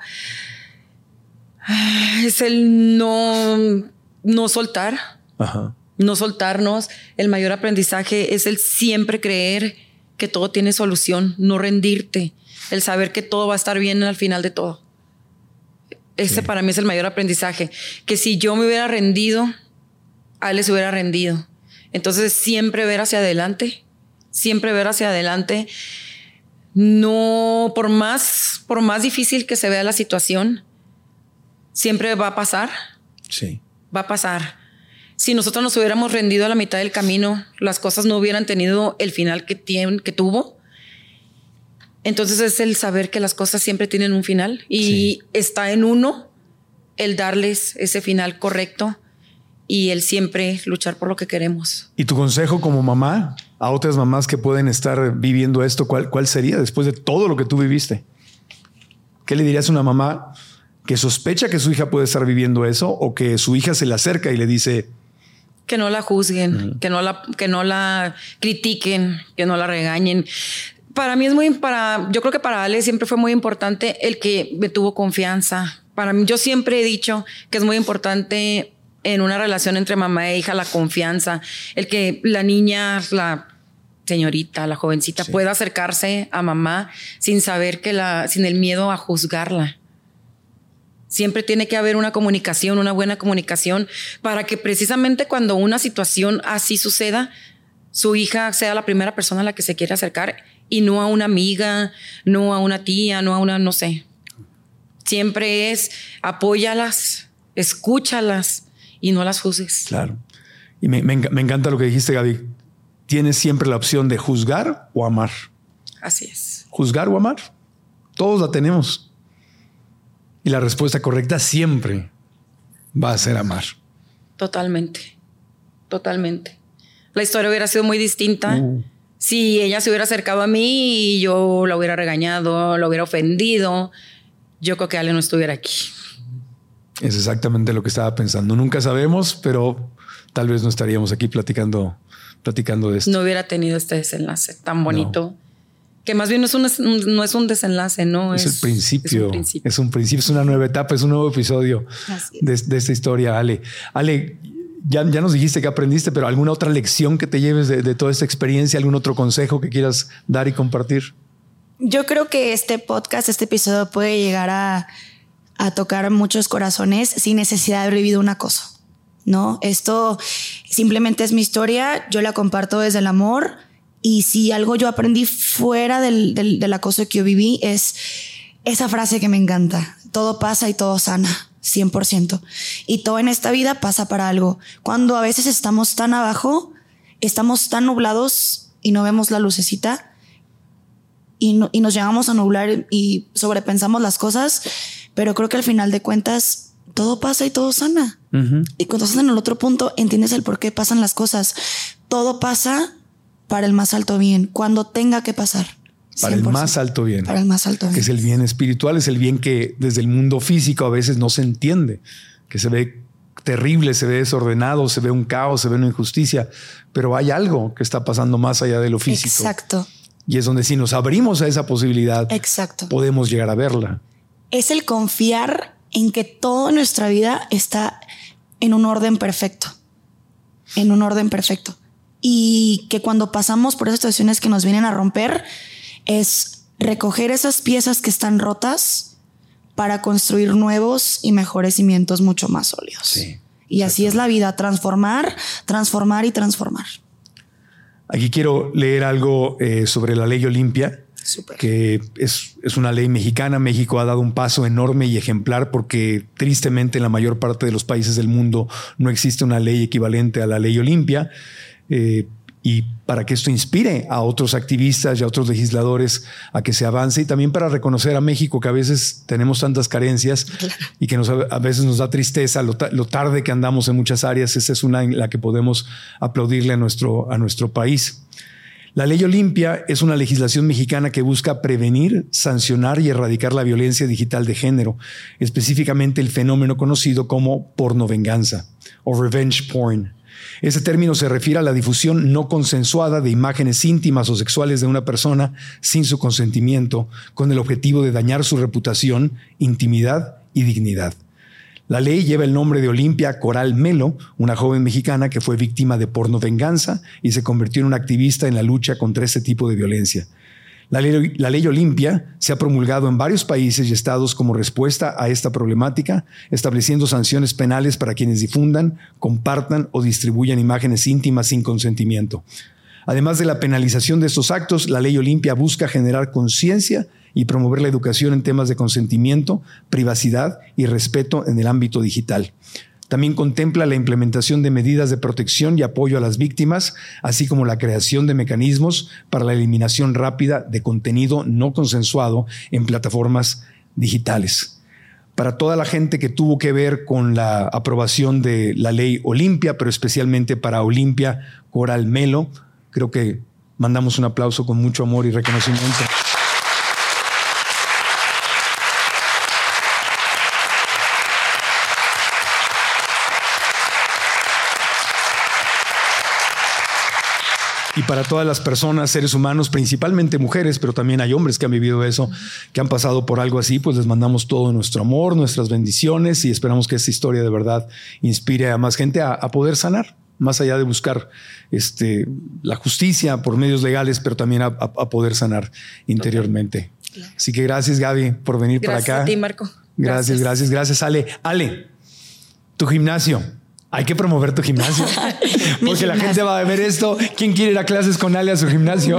es el no soltar. Ajá. No soltarnos. El mayor aprendizaje es el siempre creer que todo tiene solución, no rendirte, el saber que todo va a estar bien al final de todo. Ese para mí es el mayor aprendizaje, que si yo me hubiera rendido, a él se hubiera rendido. Entonces siempre ver hacia adelante, no, por más difícil que se vea la situación, siempre va a pasar. Sí. Va a pasar. Si nosotros nos hubiéramos rendido a la mitad del camino, las cosas no hubieran tenido el final que tuvo. Entonces es el saber que las cosas siempre tienen un final y está en uno el darles ese final correcto y el siempre luchar por lo que queremos. ¿Y tu consejo como mamá a otras mamás que pueden estar viviendo esto, cuál sería después de todo lo que tú viviste? ¿Qué le dirías a una mamá que sospecha que su hija puede estar viviendo eso o que su hija se le acerca y le dice... Que no la juzguen, que no la critiquen, que no la regañen. Para mí yo creo que para Ale siempre fue muy importante el que me tuvo confianza. Para mí, yo siempre he dicho que es muy importante en una relación entre mamá e hija la confianza. El que la niña, la señorita, la jovencita pueda acercarse a mamá sin saber sin el miedo a juzgarla. Siempre tiene que haber una comunicación, una buena comunicación, para que precisamente cuando una situación así suceda, su hija sea la primera persona a la que se quiere acercar y no a una amiga, no a una tía, no a una, no sé. Siempre es apóyalas, escúchalas y no las juzgues. Claro. Y me encanta lo que dijiste, Gaby. Tienes siempre la opción de juzgar o amar. Así es. Juzgar o amar. Todos la tenemos. Y la respuesta correcta siempre va a ser amar. Totalmente. Totalmente. La historia hubiera sido muy distinta si ella se hubiera acercado a mí y yo la hubiera regañado, la hubiera ofendido. Yo creo que Ale no estuviera aquí. Es exactamente lo que estaba pensando. Nunca sabemos, pero tal vez no estaríamos aquí platicando de esto. No hubiera tenido este desenlace tan bonito. No. Que más bien no es un desenlace, ¿no? Es el principio. Es un principio, es una nueva etapa, es un nuevo episodio de esta historia, Ale. Ale, ya nos dijiste que aprendiste, pero ¿alguna otra lección que te lleves de toda esta experiencia? ¿Algún otro consejo que quieras dar y compartir? Yo creo que este podcast, este episodio puede llegar a tocar muchos corazones sin necesidad de haber vivido un acoso, ¿no? Esto simplemente es mi historia, yo la comparto desde el amor. Y si algo yo aprendí fuera del acoso que yo viví es esa frase que me encanta. Todo pasa y todo sana, 100%. Y todo en esta vida pasa para algo. Cuando a veces estamos tan abajo, estamos tan nublados y no vemos la lucecita y nos llegamos a nublar y sobrepensamos las cosas. Pero creo que al final de cuentas todo pasa y todo sana. Y cuando estás en el otro punto, entiendes el por qué pasan las cosas. Todo pasa para el más alto bien, cuando tenga que pasar. 100%. Para el más alto bien. Para el más alto bien. Que es el bien espiritual, es el bien que desde el mundo físico a veces no se entiende, que se ve terrible, se ve desordenado, se ve un caos, se ve una injusticia, pero hay algo que está pasando más allá de lo físico. Exacto. Y es donde si nos abrimos a esa posibilidad, exacto, podemos llegar a verla. Es el confiar en que toda nuestra vida está en un orden perfecto. En un orden perfecto. Y que cuando pasamos por esas situaciones que nos vienen a romper, es recoger esas piezas que están rotas para construir nuevos y mejores cimientos mucho más sólidos. Sí, y así es la vida, transformar, transformar y transformar. Aquí quiero leer algo sobre la ley Olimpia, Súper. que es una ley mexicana. México ha dado un paso enorme y ejemplar porque tristemente en la mayor parte de los países del mundo no existe una ley equivalente a la ley Olimpia. Y para que esto inspire a otros activistas y a otros legisladores a que se avance, y también para reconocer a México que a veces tenemos tantas carencias y que a veces nos da tristeza lo tarde que andamos en muchas áreas. Esta es una en la que podemos aplaudirle a nuestro país. La ley Olimpia es una legislación mexicana que busca prevenir, sancionar y erradicar la violencia digital de género, específicamente el fenómeno conocido como pornovenganza o revenge porn. Ese término se refiere a la difusión no consensuada de imágenes íntimas o sexuales de una persona sin su consentimiento, con el objetivo de dañar su reputación, intimidad y dignidad. La ley lleva el nombre de Olimpia Coral Melo, una joven mexicana que fue víctima de pornovenganza y se convirtió en una activista en la lucha contra este tipo de violencia. La ley Olimpia se ha promulgado en varios países y estados como respuesta a esta problemática, estableciendo sanciones penales para quienes difundan, compartan o distribuyan imágenes íntimas sin consentimiento. Además de la penalización de estos actos, la ley Olimpia busca generar conciencia y promover la educación en temas de consentimiento, privacidad y respeto en el ámbito digital. También contempla la implementación de medidas de protección y apoyo a las víctimas, así como la creación de mecanismos para la eliminación rápida de contenido no consensuado en plataformas digitales. Para toda la gente que tuvo que ver con la aprobación de la ley Olimpia, pero especialmente para Olimpia Coral Melo, creo que mandamos un aplauso con mucho amor y reconocimiento. Y para todas las personas, seres humanos, principalmente mujeres, pero también hay hombres que han vivido eso, que han pasado por algo así, pues les mandamos todo nuestro amor, nuestras bendiciones y esperamos que esta historia de verdad inspire a más gente a poder sanar, más allá de buscar la justicia por medios legales, pero también a poder sanar interiormente. Claro. Así que gracias, Gaby, por venir para acá. Gracias a ti, Marco. Gracias, Ale. Ale, tu gimnasio. Hay que promover tu gimnasio. Porque la gente va a ver esto. ¿Quién quiere ir a clases con Ale a su gimnasio?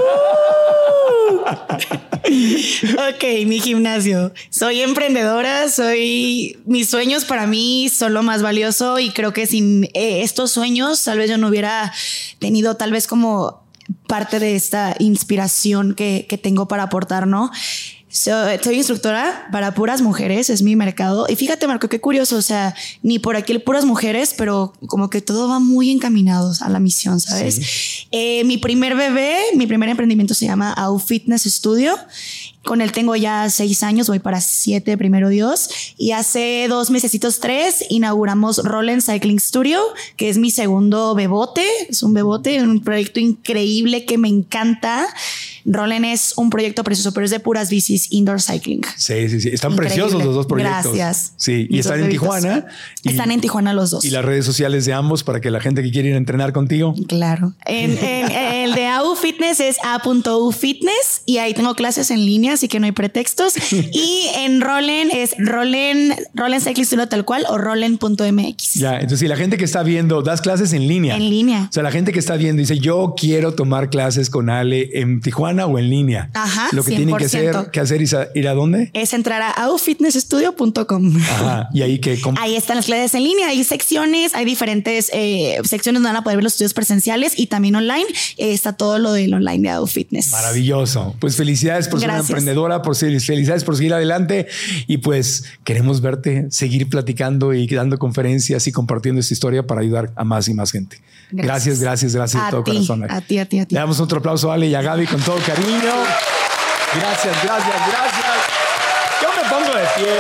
Ok, mi gimnasio. Soy emprendedora, mis sueños para mí son lo más valioso y creo que sin estos sueños tal vez yo no hubiera tenido tal vez como parte de esta inspiración que tengo para aportar, ¿no? Soy instructora para puras mujeres, es mi mercado. Y fíjate, Marco, qué curioso, o sea, ni por aquí puras mujeres, pero como que todo va muy encaminados a la misión, ¿sabes? Sí. Mi primer emprendimiento se llama AU Fitness Studio. Con él tengo ya 6 años, voy para 7, primero Dios. Y hace 2 mesecitos, 3, inauguramos Roland Cycling Studio, que es mi segundo bebote. Es un bebote, un proyecto increíble que me encanta. Roland es un proyecto precioso, pero es de puras bicis indoor cycling. Sí. Están increíble. Preciosos los dos proyectos. Gracias. Sí, y están en Tijuana. Están en Tijuana los dos. Y las redes sociales de ambos para que la gente que quiere ir a entrenar contigo. Claro. El de AU Fitness es a.u Fitness y ahí tengo clases en línea, así que no hay pretextos. Y en Roland es Roland Cycling Studio tal cual o Roland.mx. Ya, entonces si la gente que está viendo, das clases en línea. En línea. O sea, la gente que está viendo dice, yo quiero tomar clases con Ale en Tijuana o en línea. Ajá. Lo que 100%. Tienen que hacer es ir a dónde? Es entrar a aufitnessstudio.com. Ajá. Y ahí ahí están las clases en línea, hay secciones, hay diferentes secciones donde van a poder ver los estudios presenciales y también online. está todo lo del online de Ado Fitness. Maravilloso. Pues felicidades por ser una emprendedora, felicidades por seguir adelante y pues queremos verte seguir platicando y dando conferencias y compartiendo esta historia para ayudar a más y más gente. Gracias de todo corazón. A ti. Le damos otro aplauso a Ale y a Gaby con todo cariño. Gracias. Yo me pongo de pie.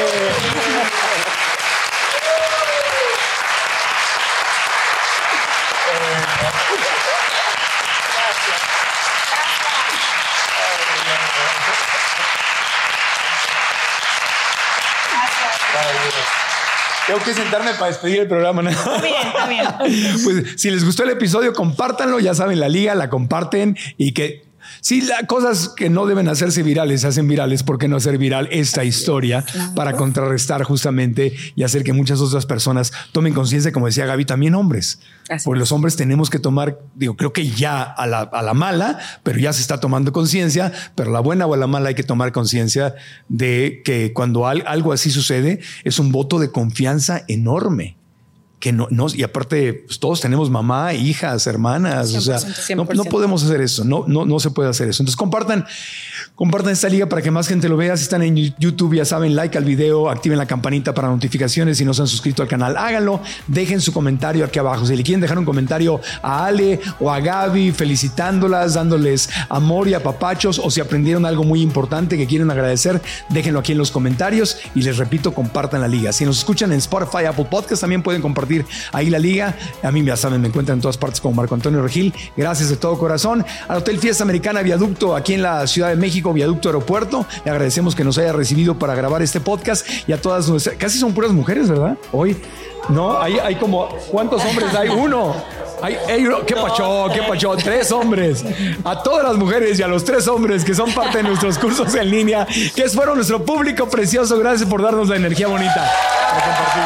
Tengo que sentarme para despedir el programa, ¿no? Está bien. Pues si les gustó el episodio, compártanlo. Ya saben, la liga la comparten y que si las cosas que no deben hacerse virales se hacen virales, ¿por qué no hacer viral esta historia para contrarrestar justamente y hacer que muchas otras personas tomen conciencia, como decía Gaby, también hombres? Porque los hombres tenemos que tomar, creo que ya a la mala, pero ya se está tomando conciencia, pero a la buena o a la mala hay que tomar conciencia de que cuando algo así sucede es un voto de confianza enorme. Que no, y aparte pues todos tenemos mamá, hijas, hermanas, 100%, o sea, 100%. No podemos hacer eso, no se puede hacer eso. Entonces compartan esta liga para que más gente lo vea. Si están en YouTube, ya saben, like al video, activen la campanita para notificaciones. Si no se han suscrito al canal, háganlo, dejen su comentario aquí abajo. Si le quieren dejar un comentario a Ale o a Gaby felicitándolas, dándoles amor y apapachos, o si aprendieron algo muy importante que quieren agradecer, déjenlo aquí en los comentarios y les repito, compartan la liga. Si nos escuchan en Spotify, Apple Podcast, también pueden compartir ahí la liga. A mí ya saben, me encuentran en todas partes como Marco Antonio Regil. Gracias de todo corazón al Hotel Fiesta Americana Viaducto aquí en la Ciudad de México, Viaducto Aeropuerto. Le agradecemos que nos haya recibido para grabar este podcast y a todas nuestras, casi son puras mujeres, ¿verdad? Hoy, ¿no? Hay como, ¿cuántos hombres hay? Uno. ¿Qué pacho? 3 hombres. A todas las mujeres y a los 3 hombres que son parte de nuestros cursos en línea, que fueron nuestro público precioso. Gracias por darnos la energía bonita para compartir.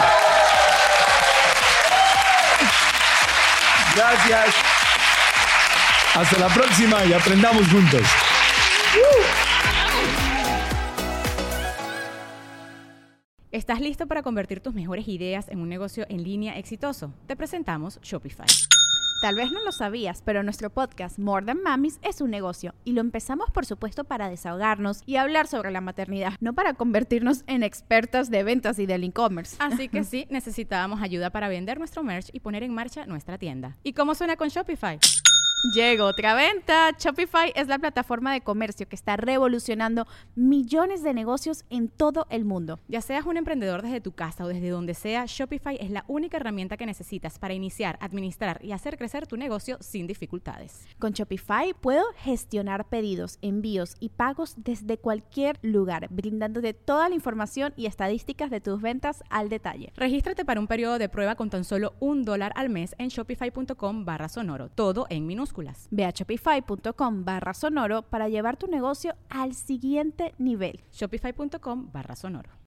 Gracias. Hasta la próxima y aprendamos juntos. ¿Estás listo para convertir tus mejores ideas en un negocio en línea exitoso? Te presentamos Shopify. Tal vez no lo sabías, pero nuestro podcast More Than Mamis es un negocio y lo empezamos por supuesto para desahogarnos y hablar sobre la maternidad, no para convertirnos en expertas de ventas y del e-commerce. Así que sí, necesitábamos ayuda para vender nuestro merch y poner en marcha nuestra tienda. ¿Y cómo suena con Shopify? Llegó otra venta. Shopify es la plataforma de comercio que está revolucionando millones de negocios en todo el mundo. Ya seas un emprendedor desde tu casa o desde donde sea, Shopify es la única herramienta que necesitas para iniciar, administrar y hacer crecer tu negocio sin dificultades. Con Shopify puedo gestionar pedidos, envíos y pagos desde cualquier lugar, brindándote toda la información y estadísticas de tus ventas al detalle. Regístrate para un periodo de prueba con tan solo $1 al mes en shopify.com/sonoro, todo en minúsculas. Ve a shopify.com/sonoro para llevar tu negocio al siguiente nivel. Shopify.com/sonoro.